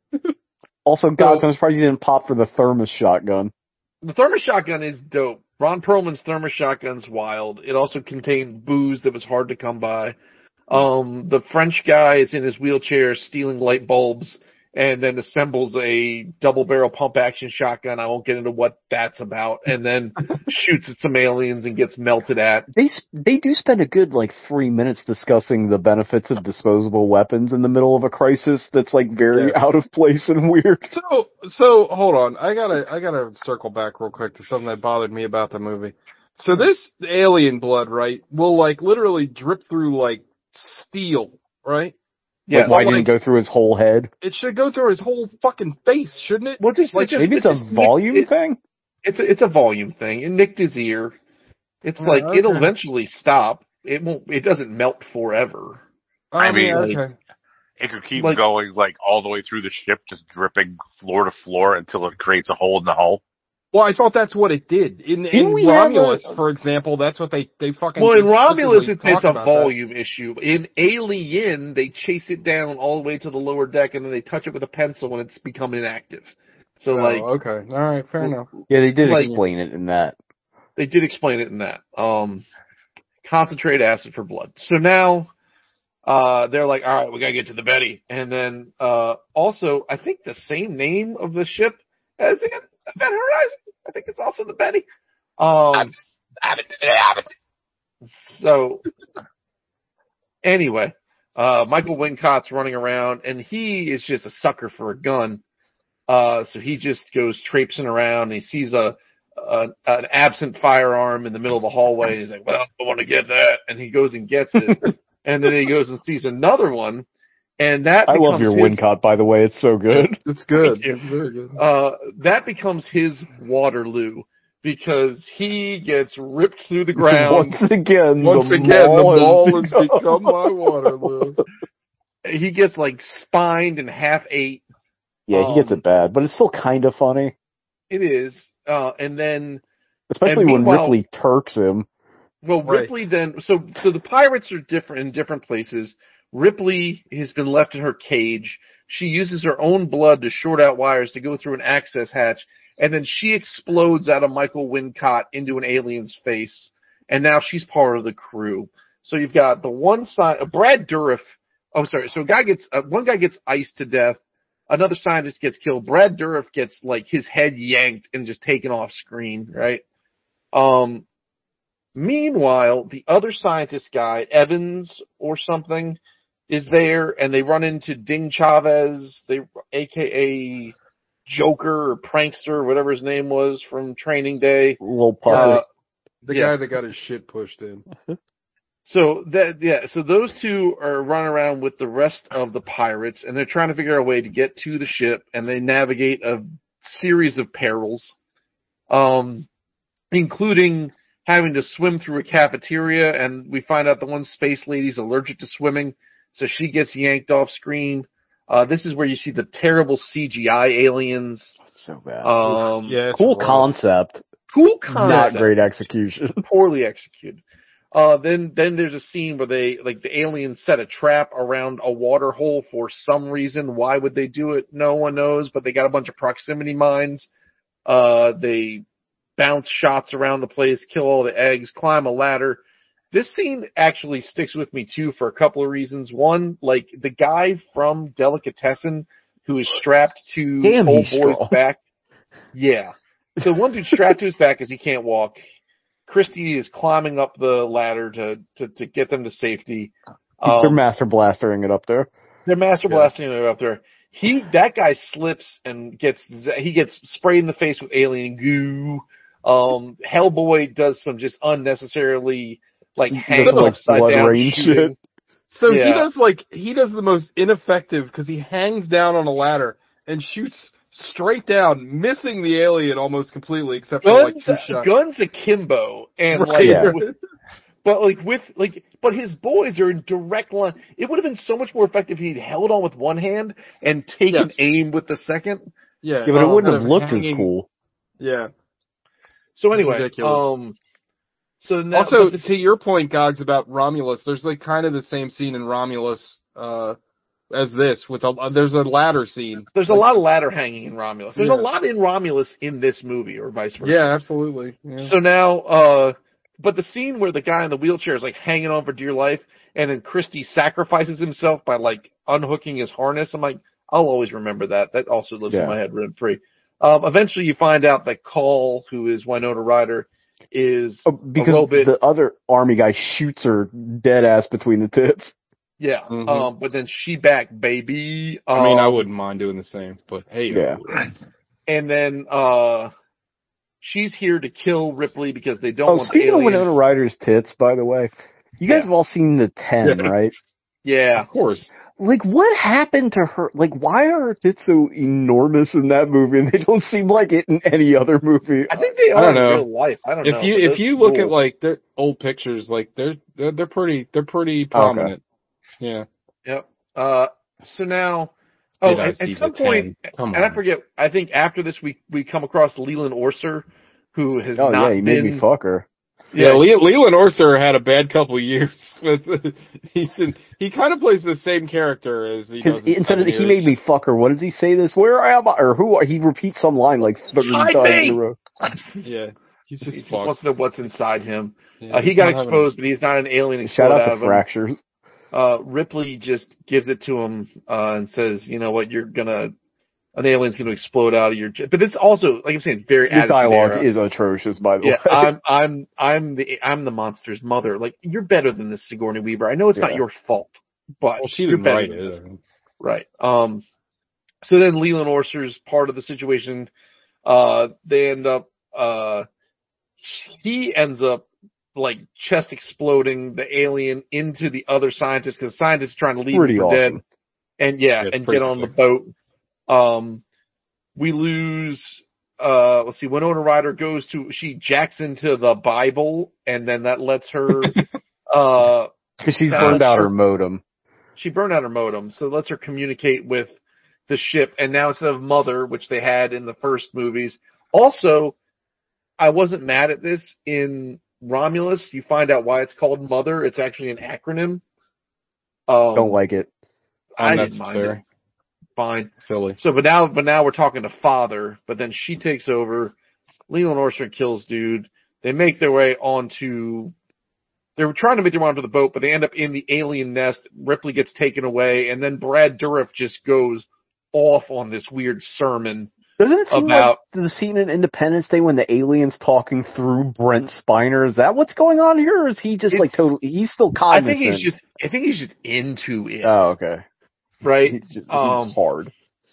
Also, God, so, I'm surprised you didn't pop for the thermos shotgun. The thermos shotgun is dope. Ron Perlman's thermos shotgun's wild. It also contained booze that was hard to come by. Um, the French guy is in his wheelchair stealing light bulbs and then assembles a double barrel pump action shotgun. I won't get into what that's about. And then shoots at some aliens and gets melted at. They they do spend a good like three minutes discussing the benefits of disposable weapons in the middle of a crisis that's like very yeah. out of place and weird. So so hold on, I gotta I gotta circle back real quick to something that bothered me about the movie. So this alien blood, right, will like literally drip through like steel, right? Yeah. Like, why like, didn't it go through his whole head? It should go through his whole fucking face, shouldn't it? Well, just, like, it just, maybe it's, it's a volume nicked, thing? It, it's a, it's a volume thing. It nicked his ear. It's yeah, like, okay. it'll eventually stop. It won't, it doesn't melt forever. I mean, I mean like, okay. It could keep like, going like all the way through the ship, just dripping floor to floor until it creates a hole in the hull. Well, I thought that's what it did. In, in Romulus, a, for example, that's what they, they fucking... Well, in Romulus, it's, it's a volume that. issue. In Alien, they chase it down all the way to the lower deck, and then they touch it with a pencil when it's become inactive. So, oh, like... okay. All right, fair well, enough. Yeah, they did like, explain it in that. They did explain it in that. Um, concentrate acid for blood. So now, uh, they're like, all right, we gotta get to the Betty. And then, uh, also, I think the same name of the ship as Event Horizon. I think it's also the Betty. Um, so, anyway, uh, Michael Wincott's running around, and he is just a sucker for a gun. Uh, so he just goes traipsing around, and he sees a, a, an absent firearm in the middle of the hallway. And he's like, well, I want to get that. And he goes and gets it. And then he goes and sees another one. And that I love becomes your his, Wincott, by the way. It's so good. It's good. Thank you. It's very good. Uh, that becomes his Waterloo because he gets ripped through the ground. Once again, Once the again, the mall mall has has become- become my Waterloo. He gets like spined and half ate. Yeah, he gets Um, it bad, but it's still kind of funny. It is. Uh, and then, Especially and when meanwhile- Ripley turks him. well, Right. Ripley then, so, so the pirates are different in different places. Ripley has been left in her cage. She uses her own blood to short out wires to go through an access hatch, and then she explodes out of Michael Wincott into an alien's face, and now she's part of the crew. So you've got the one side, uh, Brad Dourif. Oh, sorry. So a guy gets uh, one guy gets iced to death. Another scientist gets killed. Brad Dourif gets like his head yanked and just taken off screen, right? Um. Meanwhile, the other scientist guy, Evans or something, is there, and they run into Ding Chavez, they, aka Joker or Prankster, or whatever his name was from Training Day. Little Uh, puppet. The yeah. guy that got his shit pushed in. So that yeah, so those two are running around with the rest of the pirates, and they're trying to figure out a way to get to the ship, and they navigate a series of perils, um, including having to swim through a cafeteria, and we find out the one space lady's allergic to swimming, so she gets yanked off screen. Uh, this is where you see the terrible C G I aliens. It's so bad. Um, Yeah, it's cool rough. concept, cool concept. not great execution. Poorly executed. Uh, then, then there's a scene where they, like, the aliens set a trap around a water hole for some reason. Why would they do it? No one knows, but they got a bunch of proximity mines. Uh, they bounce shots around the place, kill all the eggs, climb a ladder. This scene actually sticks with me too for a couple of reasons. One, like, the guy from Delicatessen who is strapped to Damn, old he's boy's strong. back. Yeah. So one dude's strapped to his back as he can't walk. Christy is climbing up the ladder to, to, to get them to safety. Um, They're master blastering it up there. They're master Yeah. blasting it up there. He, that guy slips and gets, he gets sprayed in the face with alien goo. Um, Hellboy does some just unnecessarily, like, hang Some, like, upside blood down rain shooting. shit. So he Yeah. does like he does the most ineffective because he hangs down on a ladder and shoots straight down, missing the alien almost completely, except for like Guns, two shots. guns akimbo, and Right. like, Yeah. with, but like with like, but his boys are in direct line. It would have been so much more effective if he'd held on with one hand and taken Yes. aim with the second. Yeah, Yeah, but it Um, wouldn't instead have of looked hanging- as cool. Yeah. So anyway, Ridiculous. um, so now, Also, but the- to your point, Gogs, about Romulus, there's like kind of the same scene in Romulus uh, as this. With a there's a ladder scene. there's a Like- lot of ladder hanging in Romulus. There's Yeah. a lot in Romulus in this movie, or vice versa. Yeah, absolutely. Yeah. So now, uh, but the scene where the guy in the wheelchair is like hanging on for dear life, and then Christy sacrifices himself by like unhooking his harness. I'm like, I'll always remember that. That also lives Yeah. in my head rent free. Um, eventually, you find out that Call, who is Winona Ryder, is Oh, because a little bit, the other army guy shoots her dead ass between the tits. yeah. Mhm. Um, but then she back, baby. Um, I mean, I wouldn't mind doing the same, but hey, Yeah. And then uh, she's here to kill Ripley because they don't Oh, want the speaking of aliens. Winona Ryder's tits, by the way, you guys Yeah. have all seen the ten, Yeah. right? Yeah. of course. Like, what happened to her? Like, why are her tits so enormous in that movie, and they don't seem like it in any other movie? I think they I are don't in know. real life. I don't know. If you but if that's you look cool. at like the old pictures, like they're they're, they're pretty they're pretty prominent. Yeah. Yep. Uh, so now, oh, It at, has at Diva some point, ten. Come and I on. forget, I think after this we, we come across Leland Orser, who has Oh not yeah, he been, made me fuck her. Yeah, Le- Leland Orser had a bad couple years with. He's in, he kind of plays the same character as he Because does. in instead of Seven he made Years. me fuck her, what does he say? This where am I? Or who? Are, he repeats some line like thirty Hide times me! in a row. Yeah, he's just he just fucked. wants to know what's inside him. Yeah, Uh, he he's got not having exposed, but he's not an alien Shout explode out out to of him. Fractures. Uh, Ripley just gives it to him, uh, and says, you know what, you're gonna, an alien's gonna explode out of your, j-. But it's also, like I'm saying, very His Attitude dialogue Era. is atrocious, by the Yeah, way. I'm, I'm, I'm the, I'm the monster's mother. Like, you're better than this, Sigourney Weaver. I know it's not Yeah. your fault, but Well, she you're didn't better write than it. this. Right. Um, so then Leland Orser's part of the situation. Uh, they end up, uh, he ends up like chest exploding the alien into the other scientist because the scientist is trying to leave Pretty him for awesome. dead. And yeah, Yeah, it's and pretty get on sick. the boat. Um, we lose. Uh, let's see. Winona Ryder goes to. She jacks into the Bible, and then that lets her. uh, Because she's that burned lets out her- her modem. She burned out her modem, so it lets her communicate with the ship. And now instead of Mother, which they had in the first movies, also, I wasn't mad at this in Romulus. You find out why it's called Mother. It's actually an acronym. Um, Don't like it. I didn't mind it. Unnecessary. Fine. Silly. So, but now, but now we're talking to Father. But then she takes over. Leland Orser kills dude. They make their way onto. They were trying to make their way onto the boat, but they end up in the alien nest. Ripley gets taken away, and then Brad Dourif just goes off on this weird sermon. Doesn't it seem About- like the scene in Independence Day when the alien's talking through Brent Spiner? Is that what's going on here, or is he just like It's- totally? He's still I cognizant. think he's just. I think he's just into it. Oh, okay. Right. He's just Um, he's hard.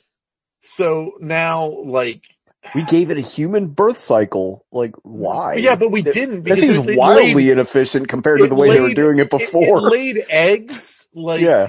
So now, like, We gave it a human birth cycle. Like, why? yeah, but we That- didn't. That because seems they wildly laid- inefficient compared to it the way they were laid- doing it it- before. It, laid eggs, like. Yeah.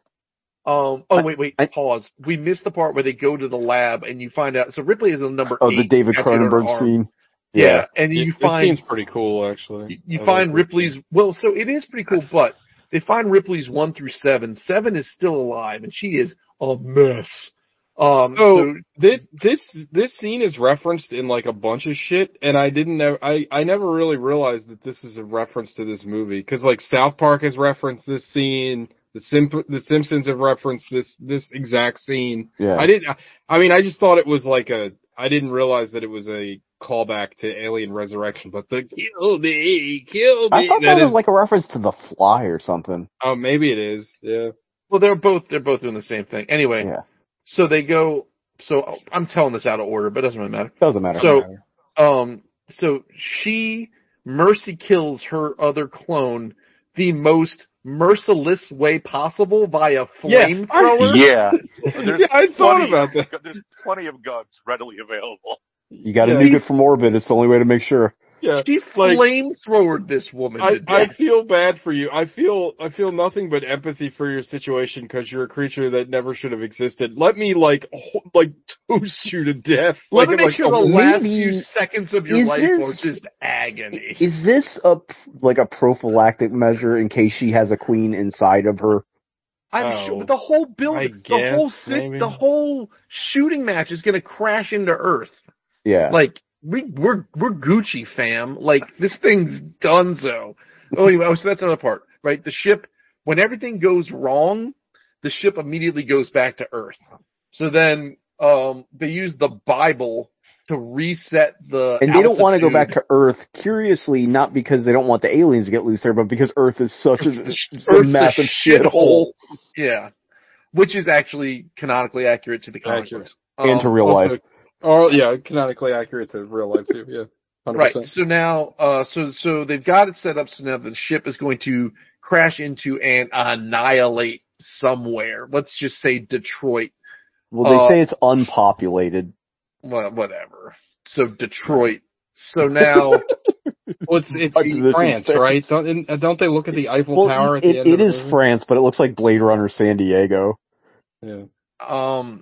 Um. Oh wait, wait. I- pause. We missed the part where they go to the lab and you find out. So Ripley is a number Oh, eight. the David tattooed on her Cronenberg arm. scene. Yeah, and you It- find This seems pretty cool, actually. you I find like Ripley's. Well, so it is pretty cool, but they find Ripley's one through seven. Seven is still alive, and she is a mess. Um. So, so this this this scene is referenced in like a bunch of shit, and I didn't know. I I never really realized that this is a reference to this movie because like South Park has referenced this scene. The Sim the Simpsons have referenced this this exact scene. Yeah. I didn't. I mean, I just thought it was like a. I didn't realize that it was a callback to Alien Resurrection, but the kill me, kill me. I thought that, that was is. like a reference to The Fly or something. Oh, maybe it is. Yeah. well, they're both they're both doing the same thing. Anyway. Yeah. So they go. So I'm telling this out of order, but it doesn't really matter. Doesn't matter. So, um, so she mercy kills her other clone the most merciless way possible via Yeah, flamethrower. Yeah. There's Yeah, I thought plenty- about that. There's plenty of guns readily available. You got to Yeah. nuke it from orbit. It's the only way to make sure. Yeah. She Like- flamethrowered this woman I, to I death. feel bad for you. I feel I feel nothing but empathy for your situation because you're a creature that never should have existed. Let me like ho- like toast you to death. Let like, me make like, sure the a- last maybe- few seconds of your is life this- are just agony. Is this a like a prophylactic measure in case she has a queen inside of her? I'm Oh, sure, but the whole I build, the whole guess, sit, maybe. the whole shooting match is going to crash into Earth. Yeah. Like we we're we're Gucci fam. Like this thing's donezo. Oh, anyway, oh, so that's another part, right? The ship, when everything goes wrong, the ship immediately goes back to Earth. So then um they use the Bible to reset the and they don't want to go back altitude. to Earth, curiously, not because they don't want the aliens to get loose there, but because Earth is such a, Earth's a massive shithole. Yeah, which is actually canonically accurate to the comic Accurate. books. And to Um, real also- life. Oh yeah, canonically accurate to real life too. Yeah, hundred Right. percent. So now, uh, so so they've got it set up so now the ship is going to crash into and annihilate somewhere. Let's just say Detroit. Well, they uh, say it's unpopulated. Well, whatever. So Detroit. So now, Well, it's it's Like the France, States. right? Don't don't they look at the Eiffel Well, Tower at it, the end it of the is movie? France, but it looks like Blade Runner San Diego. Yeah. um,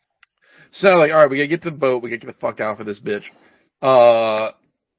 so like, all right, we gotta get to the boat. We gotta get the fuck out for this bitch. Uh,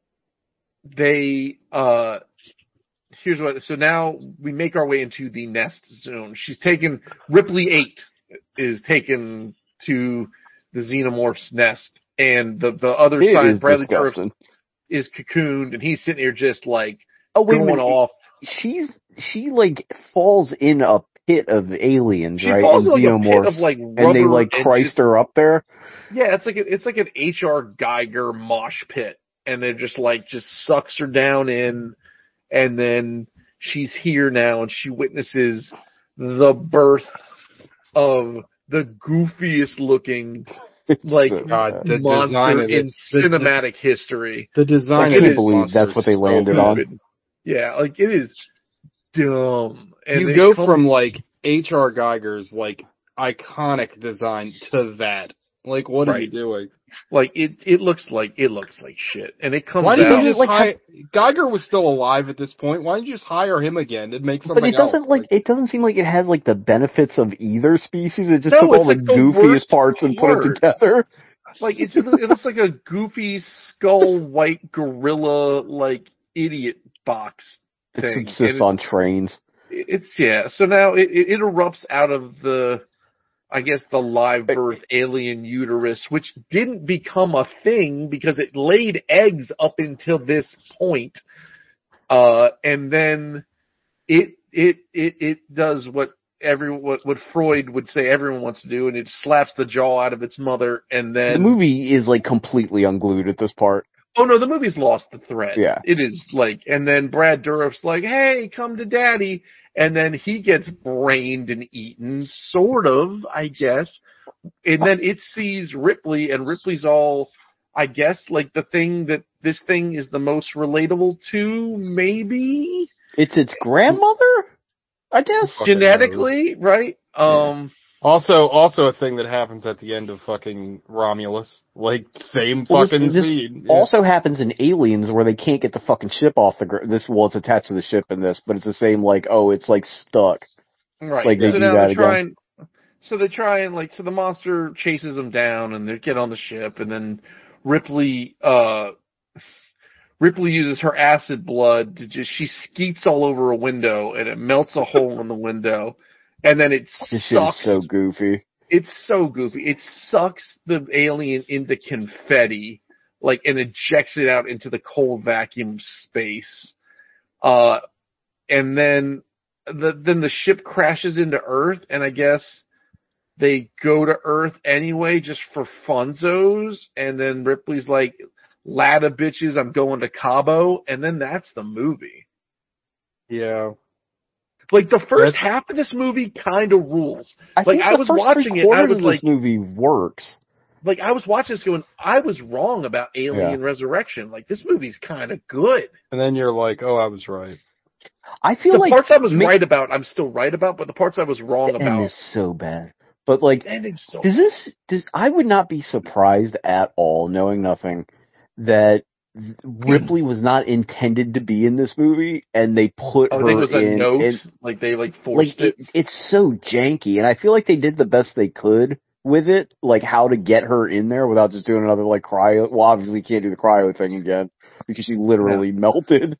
they uh. Here's what. So now we make our way into the nest zone. She's taken Ripley Eight is taken to the xenomorph's nest, and the the other It side, is Bradley Turf, disgusting. is cocooned, and he's sitting here just like Oh, wait a going minute. off. She's, she like falls in a pit of aliens, She right? falls and in like a pit xenomorphs. of like and they rubber like and Christ just- her up there. Yeah, it's like a, it's like an H R Geiger mosh pit, and they're just like just sucks her down in, and then she's here now, and she witnesses the birth of the goofiest looking It's like so God, bad. the design monster of in this- the- cinematic history. The design Like, of it can't is this believe monster that's is what they so landed good. on. Yeah, like it is dumb. And You it go comes- from like H R Geiger's like iconic design to that. Like, what are Right. you doing? Like it, it looks like it looks like shit, and it comes Why didn't out. you just like, hire Geiger was still alive at this point? Why didn't you just hire him again and make something But it doesn't else? like, it doesn't seem like it has like the benefits of either species. It just No, took it's all the like the goofiest worst parts and put it part. together. Like it's it looks like a goofy skull white gorilla like idiot box It thing. subsists And on trains. it, it's yeah. So now it, it erupts out of the, I guess the live birth alien uterus, which didn't become a thing because it laid eggs up until this point. Uh, and then it it it it does what every what, what Freud would say everyone wants to do, and it slaps the jaw out of its mother, and then The movie is like completely unglued at this part. oh no, the movie's lost the thread. Yeah. It is like, and then Brad Dourif's like, hey, come to daddy. And then he gets brained and eaten, sort of, I guess. And then it sees Ripley, and Ripley's all, I guess, like the thing that this thing is the most relatable to, maybe? It's its grandmother, I guess. Fucking Genetically, right? Um, Also, also a thing that happens at the end of fucking Romulus. Like, same Well, fucking this, this scene. Yeah. also happens in Aliens where they can't get the fucking ship off the ground. This, well, it's attached to the ship in this, but it's the same, like, oh, it's like stuck. right. Like, they so do now that they're again. trying, so they try and like, so the monster chases them down and they get on the ship, and then Ripley, uh, Ripley uses her acid blood to just, she skeets all over a window and it melts a hole in the window, and then it This shit sucks. is so goofy. It's so goofy. It sucks the alien into confetti, like, and ejects it out into the cold vacuum space. Uh, and then the, then the ship crashes into Earth, and I guess they go to Earth anyway just for funzos, and then Ripley's like, "Lada bitches, I'm going to Cabo," and then that's the movie. Yeah. Like, the first That's- half of this movie kind of rules. I Like, think I the was first watching three it, and I quarters was of like, this movie works. like, I was watching this going, I was wrong about Alien Resurrection. Like, this movie's kind of good. And then you're like, oh, I was right. I feel The like parts I was ma- right about, I'm still right about, but the parts I was wrong the end about, is so bad. But like, the ending's so does this? Does I would not be surprised at all, knowing nothing, that Ripley was not intended to be in this movie, and they put Oh, I her think it was a in. note, and, like they like like forced it, it. it's so janky, and I feel like they did the best they could with it, like how to get her in there without just doing another like cryo. Well, obviously you can't do the cryo thing again because she literally melted.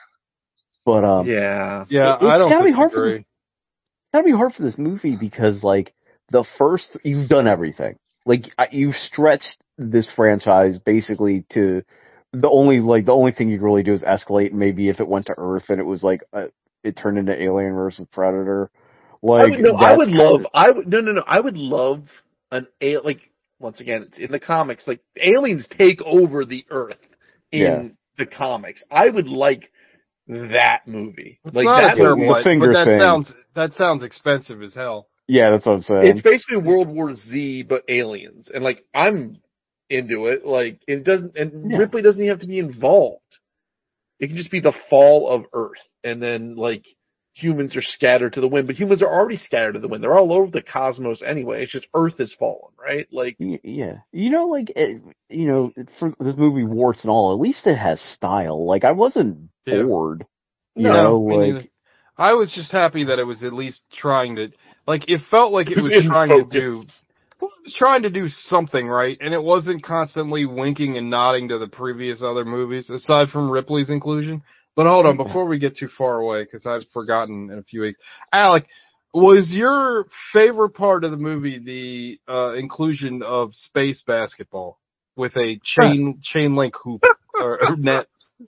But um, Yeah. Yeah, it, it's I don't gotta be hard for this. disagree. It's gotta be hard for this movie because like the first, you've done everything. Like I- you've stretched this franchise basically to the only like the only thing you could really do is escalate. Maybe if it went to Earth and it was like a, it turned into Alien versus Predator. Like I would, no, I that's would kinda- love, I would, no, no, no, I would love an, a like, once again, it's in the comics, like, aliens take over the Earth in Yeah. the comics. I would like that movie. It's like, not that a terrible the idea, finger but that thing. sounds that sounds expensive as hell. Yeah, that's what I'm saying. It's basically World War Z, but aliens. And like, I'm into it. Like, it doesn't, and Yeah. Ripley doesn't even have to be involved. It can just be the fall of Earth. And then, like, humans are scattered to the wind, but humans are already scattered to the wind. They're all over the cosmos anyway. It's just Earth has fallen, right? Like, Y- yeah, you know, like it, you know, for this movie, warts and all, at least it has style. Like I wasn't Yeah. bored. You No, know, me like neither. I was just happy that it was at least trying to, like, it felt like it It was was in trying focus. to do, well, it was trying to do something right, and it wasn't constantly winking and nodding to the previous other movies, aside from Ripley's inclusion. But hold on, before we get too far away, because I've forgotten in a few weeks. Alec, was your favorite part of the movie the uh, inclusion of space basketball with a chain chain link hoop or, or net?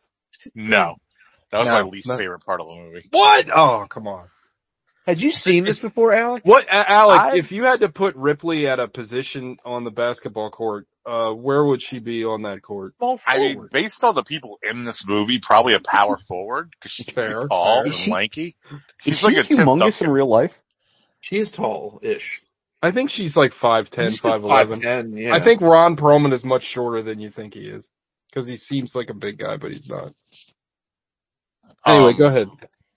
No. That was No, my least no. favorite part of the movie. What? Oh, come on. had you seen this before, Alec? What, A- Alec? I- If you had to put Ripley at a position on the basketball court, uh, where would she be on that court? Ball I mean, forward. based on the people in this movie, probably a power forward because she's Fair, tall fair. Is and she- lanky. is She's she like a Tim humongous Duncan. in real life? She is tall-ish. I think she's like five ten, She's five like eleven. five ten, yeah. I think Ron Perlman is much shorter than you think he is. Because he seems like a big guy, but he's not. Anyway, Um, go ahead.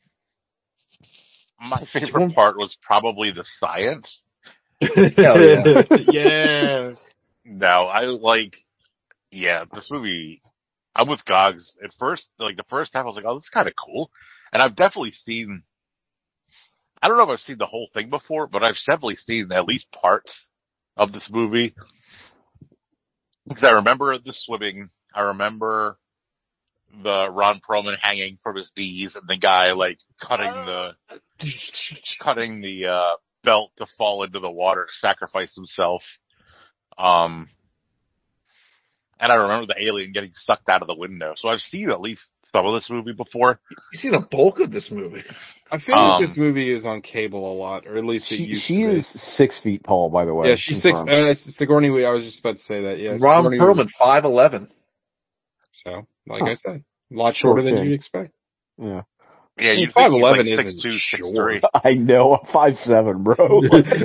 My favorite part was probably the science. Hell yeah. Yeah. No, I like, yeah, this movie, I'm with Gogs. At first, like the first half, I was like, oh, this is kind of cool. And I've definitely seen, I don't know if I've seen the whole thing before, but I've definitely seen at least parts of this movie. Because I remember the swimming, I remember the Ron Perlman hanging from his knees and the guy like cutting the, cutting the, uh, belt to fall into the water to sacrifice himself. Um, and I remember the alien getting sucked out of the window. So I've seen at least some of this movie before. You've seen a bulk of this movie. I feel Um, like this movie is on cable a lot, or at least it She, used she to be. is six feet tall, by the way. Yeah, she's six. confirmed. Uh, Sigourney, I was just about to say that. Yeah, Ron Sigourney Perlman, was- five eleven. So, like Huh. I said, a lot shorter than Okay. you'd expect. Yeah. yeah, you five think eleven he's like isn't six two, six short. three. I know, I'm five seven, bro.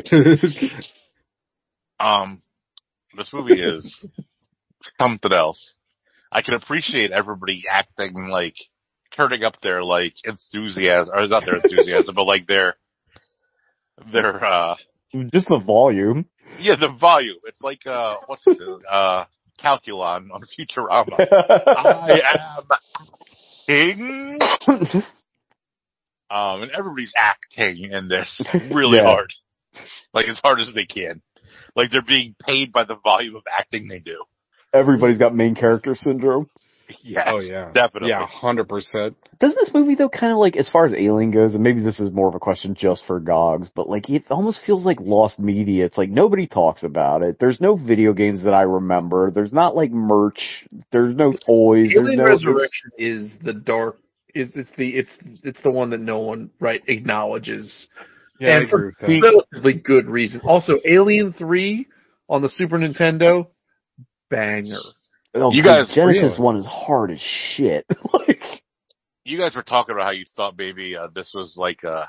Um, this movie is something else. I can appreciate everybody acting like, turning up their like enthusiasm, or not their enthusiasm, but like their, their, uh, Just the volume. yeah, the volume. It's like, uh, what's it, uh, Calculon on Futurama. I am king. Um, and everybody's acting in this really Yeah. hard. Like, as hard as they can. Like, they're being paid by the volume of acting they do. Everybody's got main character syndrome. Yes. Oh yeah, Definitely. Yeah, hundred percent. Doesn't this movie though kind of like, as far as Alien goes, and maybe this is more of a question just for Gogs, but like it almost feels like lost media. It's like nobody talks about it. There's no video games that I remember. There's not like merch. There's no toys. There's Alien no Resurrection is the dark. Is it's the it's it's the one that no one right acknowledges, Yeah, I and agree for with that. relatively good reason. Also, Alien three on the Super Nintendo, banger. Oh, You the guys- Genesis really? one is hard as shit. Like, You guys were talking about how you thought maybe, uh, this was like, uh,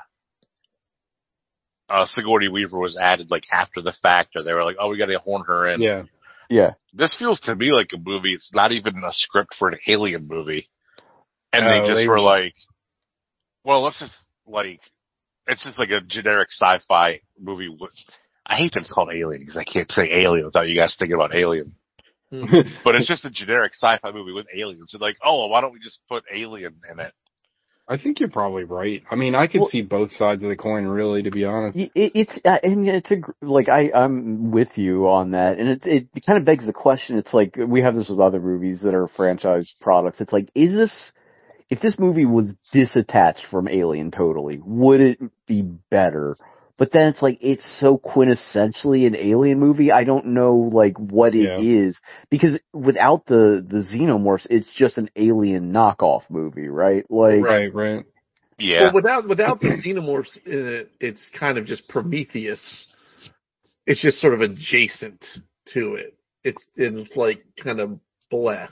uh, Sigourney Weaver was added like after the fact, or they were like, oh, we gotta horn her in. Yeah, yeah. This feels to me like a movie. It's not even a script for an alien movie. And they Oh, just they- were like, well, let's just like, it's just like a generic sci-fi movie. With, I hate that it's called Alien because I can't say Alien without you guys thinking about Alien. But it's just a generic sci-fi movie with aliens. It's like, oh, why don't we just put Alien in it? I think you're probably right. I mean, I could Well- see both sides of the coin, really, to be honest. It, it's uh, and it's a gr- like I I'm with you on that, and it it kind of begs the question. It's like we have this with other movies that are franchise products. It's like, is this, if this movie was disattached from Alien totally, would it be better? But then it's like, it's so quintessentially an Alien movie. I don't know like what it Yeah. is, because without the the xenomorphs, it's just an Alien knockoff movie, right? Like, Right, right. Yeah. Well, without without the xenomorphs in it, it's kind of just Prometheus. It's just sort of adjacent to it. It's it's like kind of bleh.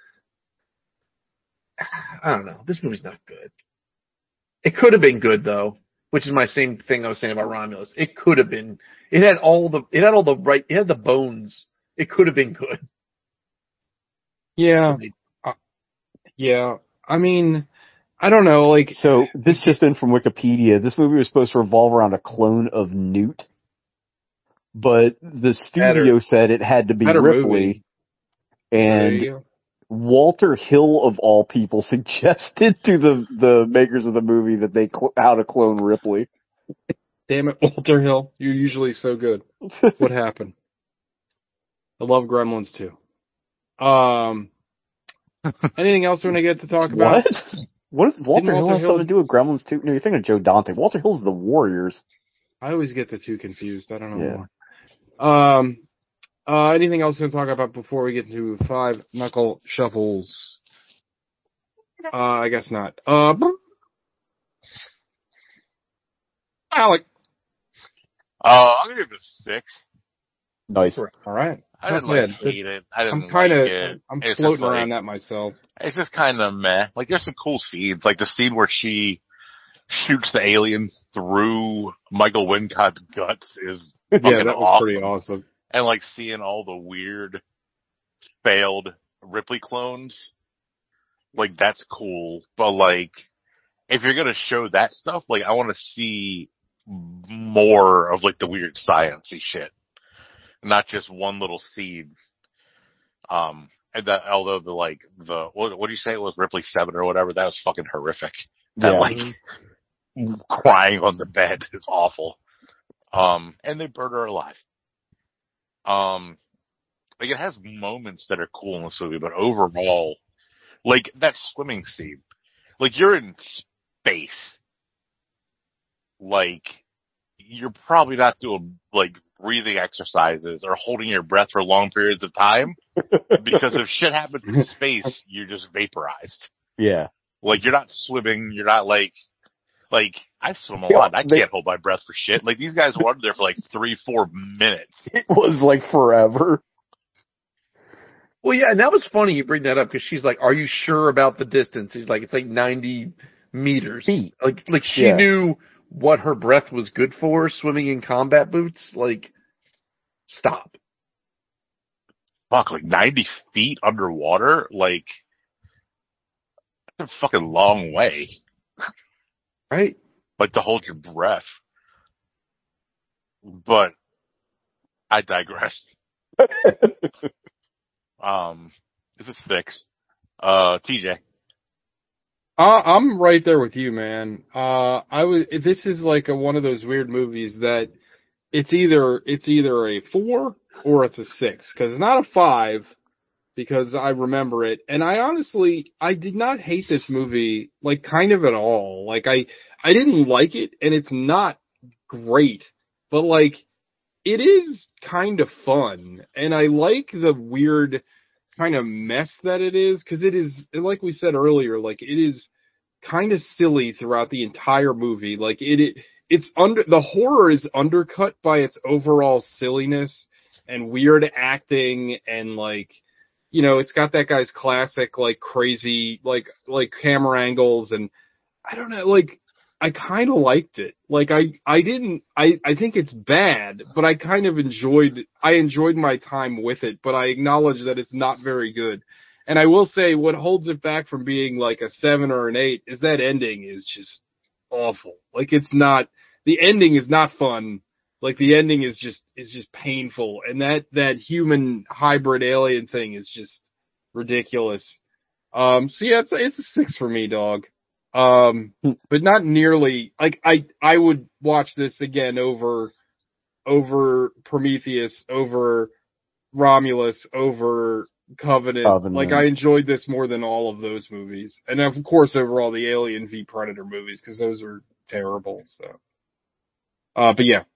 I don't know. This movie's not good. It could have been good though, which is my same thing I was saying about Romulus. It could have been. It had all the. It had all the right. It had the bones. It could have been good. Yeah, uh, yeah. I mean, I don't know. Like, so this just in from Wikipedia. This movie was supposed to revolve around a clone of Newt, but the studio Better. said it had to be Better Ripley. movie. And there you go. Walter Hill, of all people, suggested to the, the makers of the movie that they cl- how to clone Ripley. Damn it, Walter Hill. You're usually so good. What happened? I love Gremlins too. Um, anything else we're gonna get to talk about? What? What does Walter Didn't Hill Walter have Hill- something to do with Gremlins too? No, you're thinking of Joe Dante. Walter Hill's the Warriors. I always get the two confused. I don't know Yeah. why. Um, uh, anything else to talk about before we get to five knuckle shuffles? Uh, I guess not. Uh, Alec. Uh, I'm gonna give it a six. Nice. All right. I didn't Not like bad. hate it. I didn't I'm kind of, like it. I'm It's floating just like, around that myself. It's just kind of meh. Like, there's some cool scenes. Like the scene where she shoots the aliens through Michael Wincott's guts is fucking Yeah, that was awesome. pretty awesome. And like seeing all the weird failed Ripley clones, like that's cool. But like, if you're gonna show that stuff, like I want to see more of like the weird sciencey shit. not just one little seed. Um, and that, although the, like, the, what, what do you say it was, Ripley seven or whatever, that was fucking horrific. That, Yeah. like, crying on the bed is awful. Um, and they burn her alive. Um, like, it has moments that are cool in this movie, but overall, like, that swimming scene, like, you're in space. Like, you're probably not doing, like, breathing exercises or holding your breath for long periods of time, because if shit happens in space, you're just vaporized. Yeah. Like, you're not swimming, you're not, like, like, I swim a lot, I They, can't hold my breath for shit. Like, these guys were under there for, like, three, four minutes. It was, like, forever. Well, yeah, and that was funny you bring that up, because she's like, are you sure about the distance? He's like, it's like ninety meters. Feet. Like, like she Yeah. knew what her breath was good for, swimming in combat boots. Like, stop. Fuck, like, ninety feet underwater? Like, that's a fucking long way. Right? Like, to hold your breath. But, I digress. um, this is fixed. Uh, T J. Uh, I'm right there with you, man. Uh, I was. This is like a, one of those weird movies that it's either it's either a four or it's a six, because it's not a five, because I remember it, and I honestly I did not hate this movie, like, kind of at all. Like, I I didn't like it, and it's not great, but like it is kind of fun, and I like the weird kind of mess that it is, because it is, like we said earlier, like, it is kind of silly throughout the entire movie. Like, it, it it's under, the horror is undercut by its overall silliness and weird acting, and, like, you know, it's got that guy's classic, like, crazy, like, like camera angles, and I don't know, like, I kind of liked it. Like, I, I didn't, I, I think it's bad, but I kind of enjoyed, I enjoyed my time with it, but I acknowledge that it's not very good. And I will say what holds it back from being like a seven or an eight is that ending is just awful. Like, it's not, the ending is not fun. Like, the ending is just, is just painful. And that, that human hybrid alien thing is just ridiculous. Um, so yeah, it's, it's a six for me, dog. Um, but not nearly, like, I, I would watch this again over, over Prometheus, over Romulus, over Covenant. Covenant. Like, I enjoyed this more than all of those movies. And of course over all the Alien v Predator movies, because those are terrible, so. Uh, but yeah.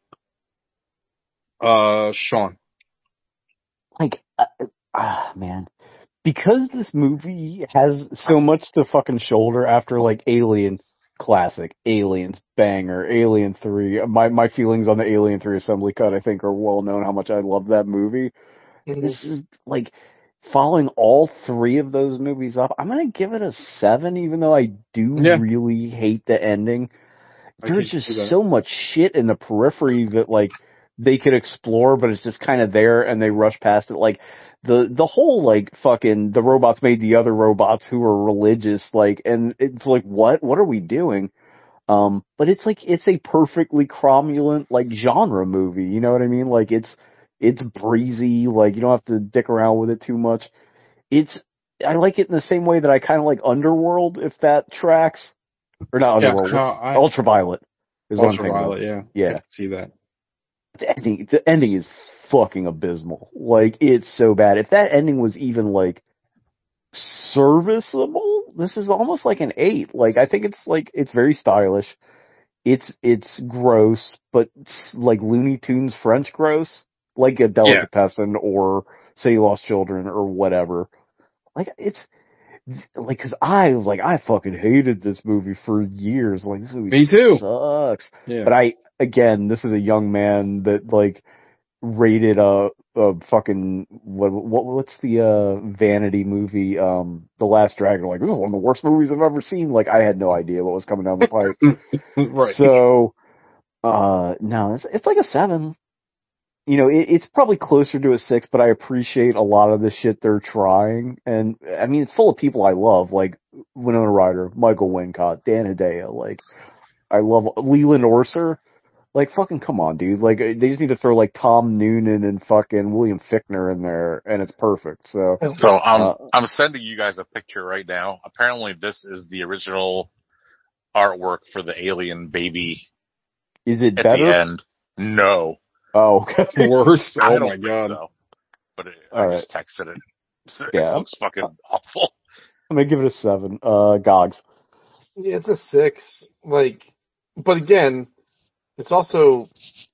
Uh, Sean. Like, uh, ah, man. Because this movie has so much to fucking shoulder after, like, Alien classic, Aliens banger, Alien three. My my feelings on the Alien three assembly cut, I think, are well known how much I love that movie. Mm-hmm. This is, like, following all three of those movies up, I'm gonna give it a seven, even though I do yeah. really hate the ending. There's just so much shit in the periphery that, like, they could explore, but it's just kind of there, and they rush past it. Like, the the whole, like, fucking, the robots made the other robots who are religious, like, and it's like, what? What are we doing? Um, but it's like, it's a perfectly cromulent, like, genre movie, you know what I mean? Like, it's, it's breezy, like, you don't have to dick around with it too much. It's, I like it in the same way that I kind of like Underworld, if that tracks. Or not Underworld, yeah, uh, I, Ultraviolet is Ultraviolet, one thing. yeah. Yeah. I can see that. The ending, the ending is fucking abysmal. Like, it's so bad. If that ending was even, like, serviceable, this is almost like an eight. Like, I think it's, like, it's very stylish. It's, it's gross, but, like, Looney Tunes French gross. Like a Delicatessen yeah. or Say Lost Children or whatever. Like, it's, like, cause I was like, I fucking hated this movie for years. Like, this movie Me too. sucks. Yeah. But I, again, this is a young man that, like, rated a, a fucking, what, what, what's the, uh, vanity movie, um, The Last Dragon. Like, this is one of the worst movies I've ever seen. Like, I had no idea what was coming down the pipe. Right. So, uh, no, it's, it's like a seven. You know, it, it's probably closer to a six, but I appreciate a lot of the shit they're trying. And, I mean, it's full of people I love, like Winona Ryder, Michael Wincott, Dan Hedaya, like, I love Leland Orser. Like, fucking come on, dude. Like, they just need to throw, like, Tom Noonan and fucking William Fichtner in there, and it's perfect. So, So I'm uh, I'm sending you guys a picture right now. Apparently, this is the original artwork for the alien baby is it at better? the end. No, Oh, okay. Worse. I Oh don't my think god. so. But it, All I just texted it. It Yeah. looks fucking awful. I'm gonna give it a seven. Uh, Gogs. Yeah, it's a six. Like, but again, it's also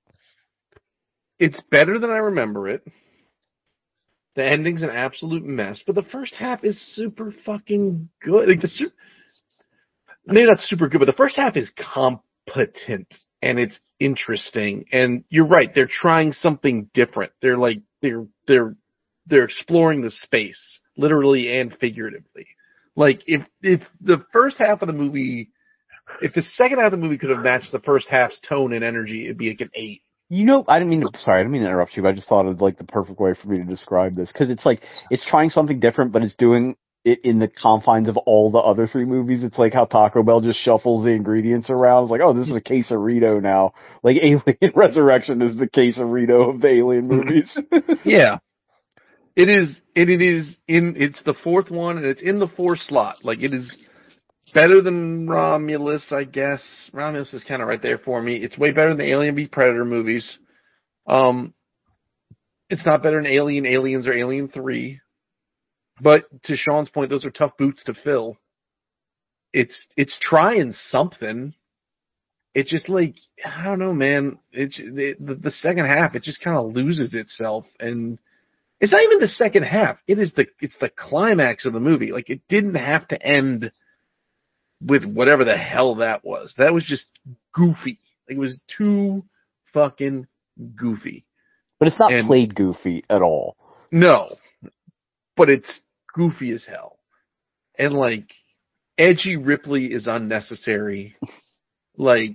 it's better than I remember it. The ending's an absolute mess, but the first half is super fucking good. Like the su- maybe not super good, but the first half is competent and it's interesting. And you're right, they're trying something different. They're like they're they're they're exploring the space, literally and figuratively. Like if if the first half of the movie, if the second half of the movie could have matched the first half's tone and energy, it'd be like an eight. You know, I didn't mean to, sorry, I didn't mean to interrupt you, but I just thought of, like, the perfect way for me to describe this. Cause it's like, it's trying something different, but it's doing it in the confines of all the other three movies. It's like how Taco Bell just shuffles the ingredients around. It's like, oh, this is a quesarito now. Like, Alien Resurrection is the quesarito of the Alien movies. Yeah. It is, and it is in, it's the fourth one, and it's in the four slot. Like, it is better than Romulus, I guess. Romulus is kind of right there for me. It's way better than the Alien v Predator movies. Um, it's not better than Alien, Aliens, or Alien three. But to Sean's point, those are tough boots to fill. It's, it's trying something. It just like, I don't know, man. It, the, the second half, it just kind of loses itself, and it's not even the second half. It is the it's the climax of the movie. Like, it didn't have to end with whatever the hell that was. That was just goofy. Like, it was too fucking goofy. But it's not And played goofy at all. no, but it's goofy as hell. And like, edgy Ripley is unnecessary. Like,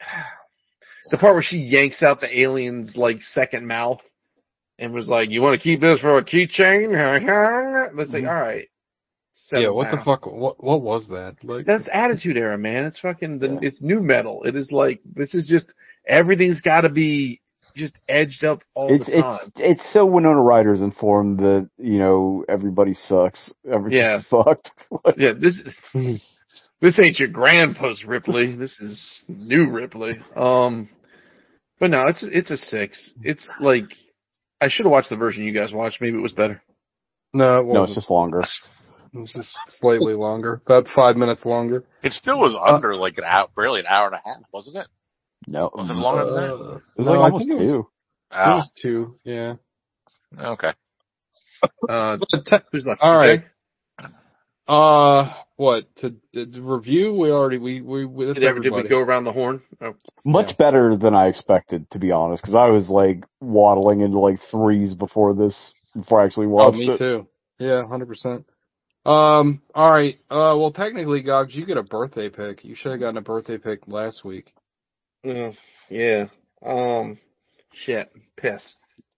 the part where she yanks out the alien's like second mouth and was like, "You want to keep this for a keychain?" It's like, all right. Yeah, what down. the fuck? What what was that? Like, That's Attitude Era, man. It's fucking, the, Yeah. it's new metal. It is like, this is just, everything's got to be just edged up all It's, the time. it's, it's so Winona Ryder's informed that, you know, everybody sucks. Everything's Yeah. fucked. Yeah, this this ain't your grandpa's Ripley. This is new Ripley. Um, but no, it's it's a six. It's like, I should have watched the version you guys watched. Maybe it was better. no, it wasn't. No, it's just longer. It was just slightly longer, about five minutes longer. It still was under like an hour, barely an hour and a half, wasn't it? No. Was it longer than that? Uh, It was no, like I almost think it was, two. it Oh, was two. Yeah. okay. Uh, But te- who's left? all right. Okay. Uh, what to, to, to review? We already we we, we that's Did, ever, did everybody. we go around the horn? Oh. Much Yeah. better than I expected, to be honest, because I was like waddling into like threes before this, before I actually Oh, watched me it. too. Yeah, hundred percent. Um, all right. Uh, well, technically, Gogs, you get a birthday pick. You should have gotten a birthday pick last week. Mm, yeah. Um. Shit. Piss.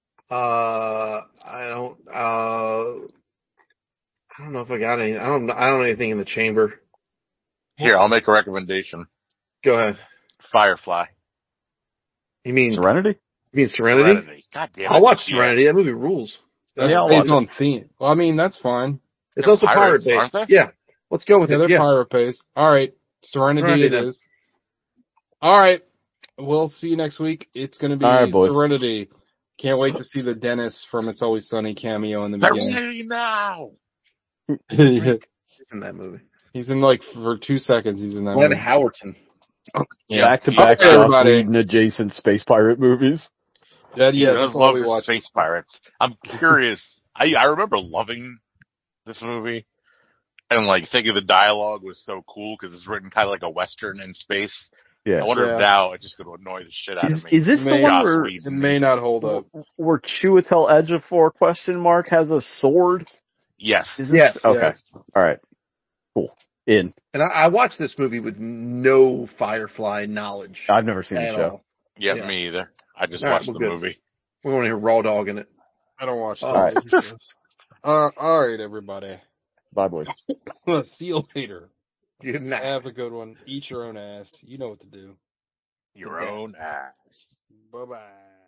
Uh. I don't. Uh. I don't know if I got any. I don't. I don't know anything in the chamber. Here, I'll make a recommendation. Go ahead. Firefly. You mean Serenity? you mean Serenity? Serenity. God damn it. I'll watch Yeah. Serenity. That movie rules. That's Yeah, I'll based watch on theme. Well, I mean, that's fine. It's They're also pirates, pirate aren't based. they? Yeah. Let's go with Yeah, it. they're Yeah. pirate based. All right, Serenity, Serenity it then. is. All right, we'll see you next week. It's going to be All right, boys. Serenity. Can't wait to see the Dennis from It's Always Sunny cameo in the beginning. Serenity now. He's in that movie. He's in like for two seconds. He's in that. Glenn movie. Howerton. Yeah. Back to back Okay, Joss everybody. Whedon adjacent space pirate movies. Yeah, He yeah, does that's all love we his watch. space pirates. I'm curious. I I remember loving this movie, and like thinking the dialogue was so cool because it's written kind of like a western in space. Yeah. I wonder Yeah. if now it's just going to annoy the shit out Is, of me. is this the May- one Joss where, Whedon. It may not hold up. where Chiwetel Ejiofor question mark has a sword? Yes. Is this, Yes. okay. Yes. All right. Cool. In. And I, I watched this movie with no Firefly knowledge I've never seen the at show. all. Yeah, Yeah. me either. I just All right, watched well, the good. movie. We're going to hear Raw Dog in it. I don't watch All television shows. Uh, all right, everybody. Bye, boys. See you later. Good night. Have a good one. Eat your own ass. You know what to do. your own ass. Bye bye.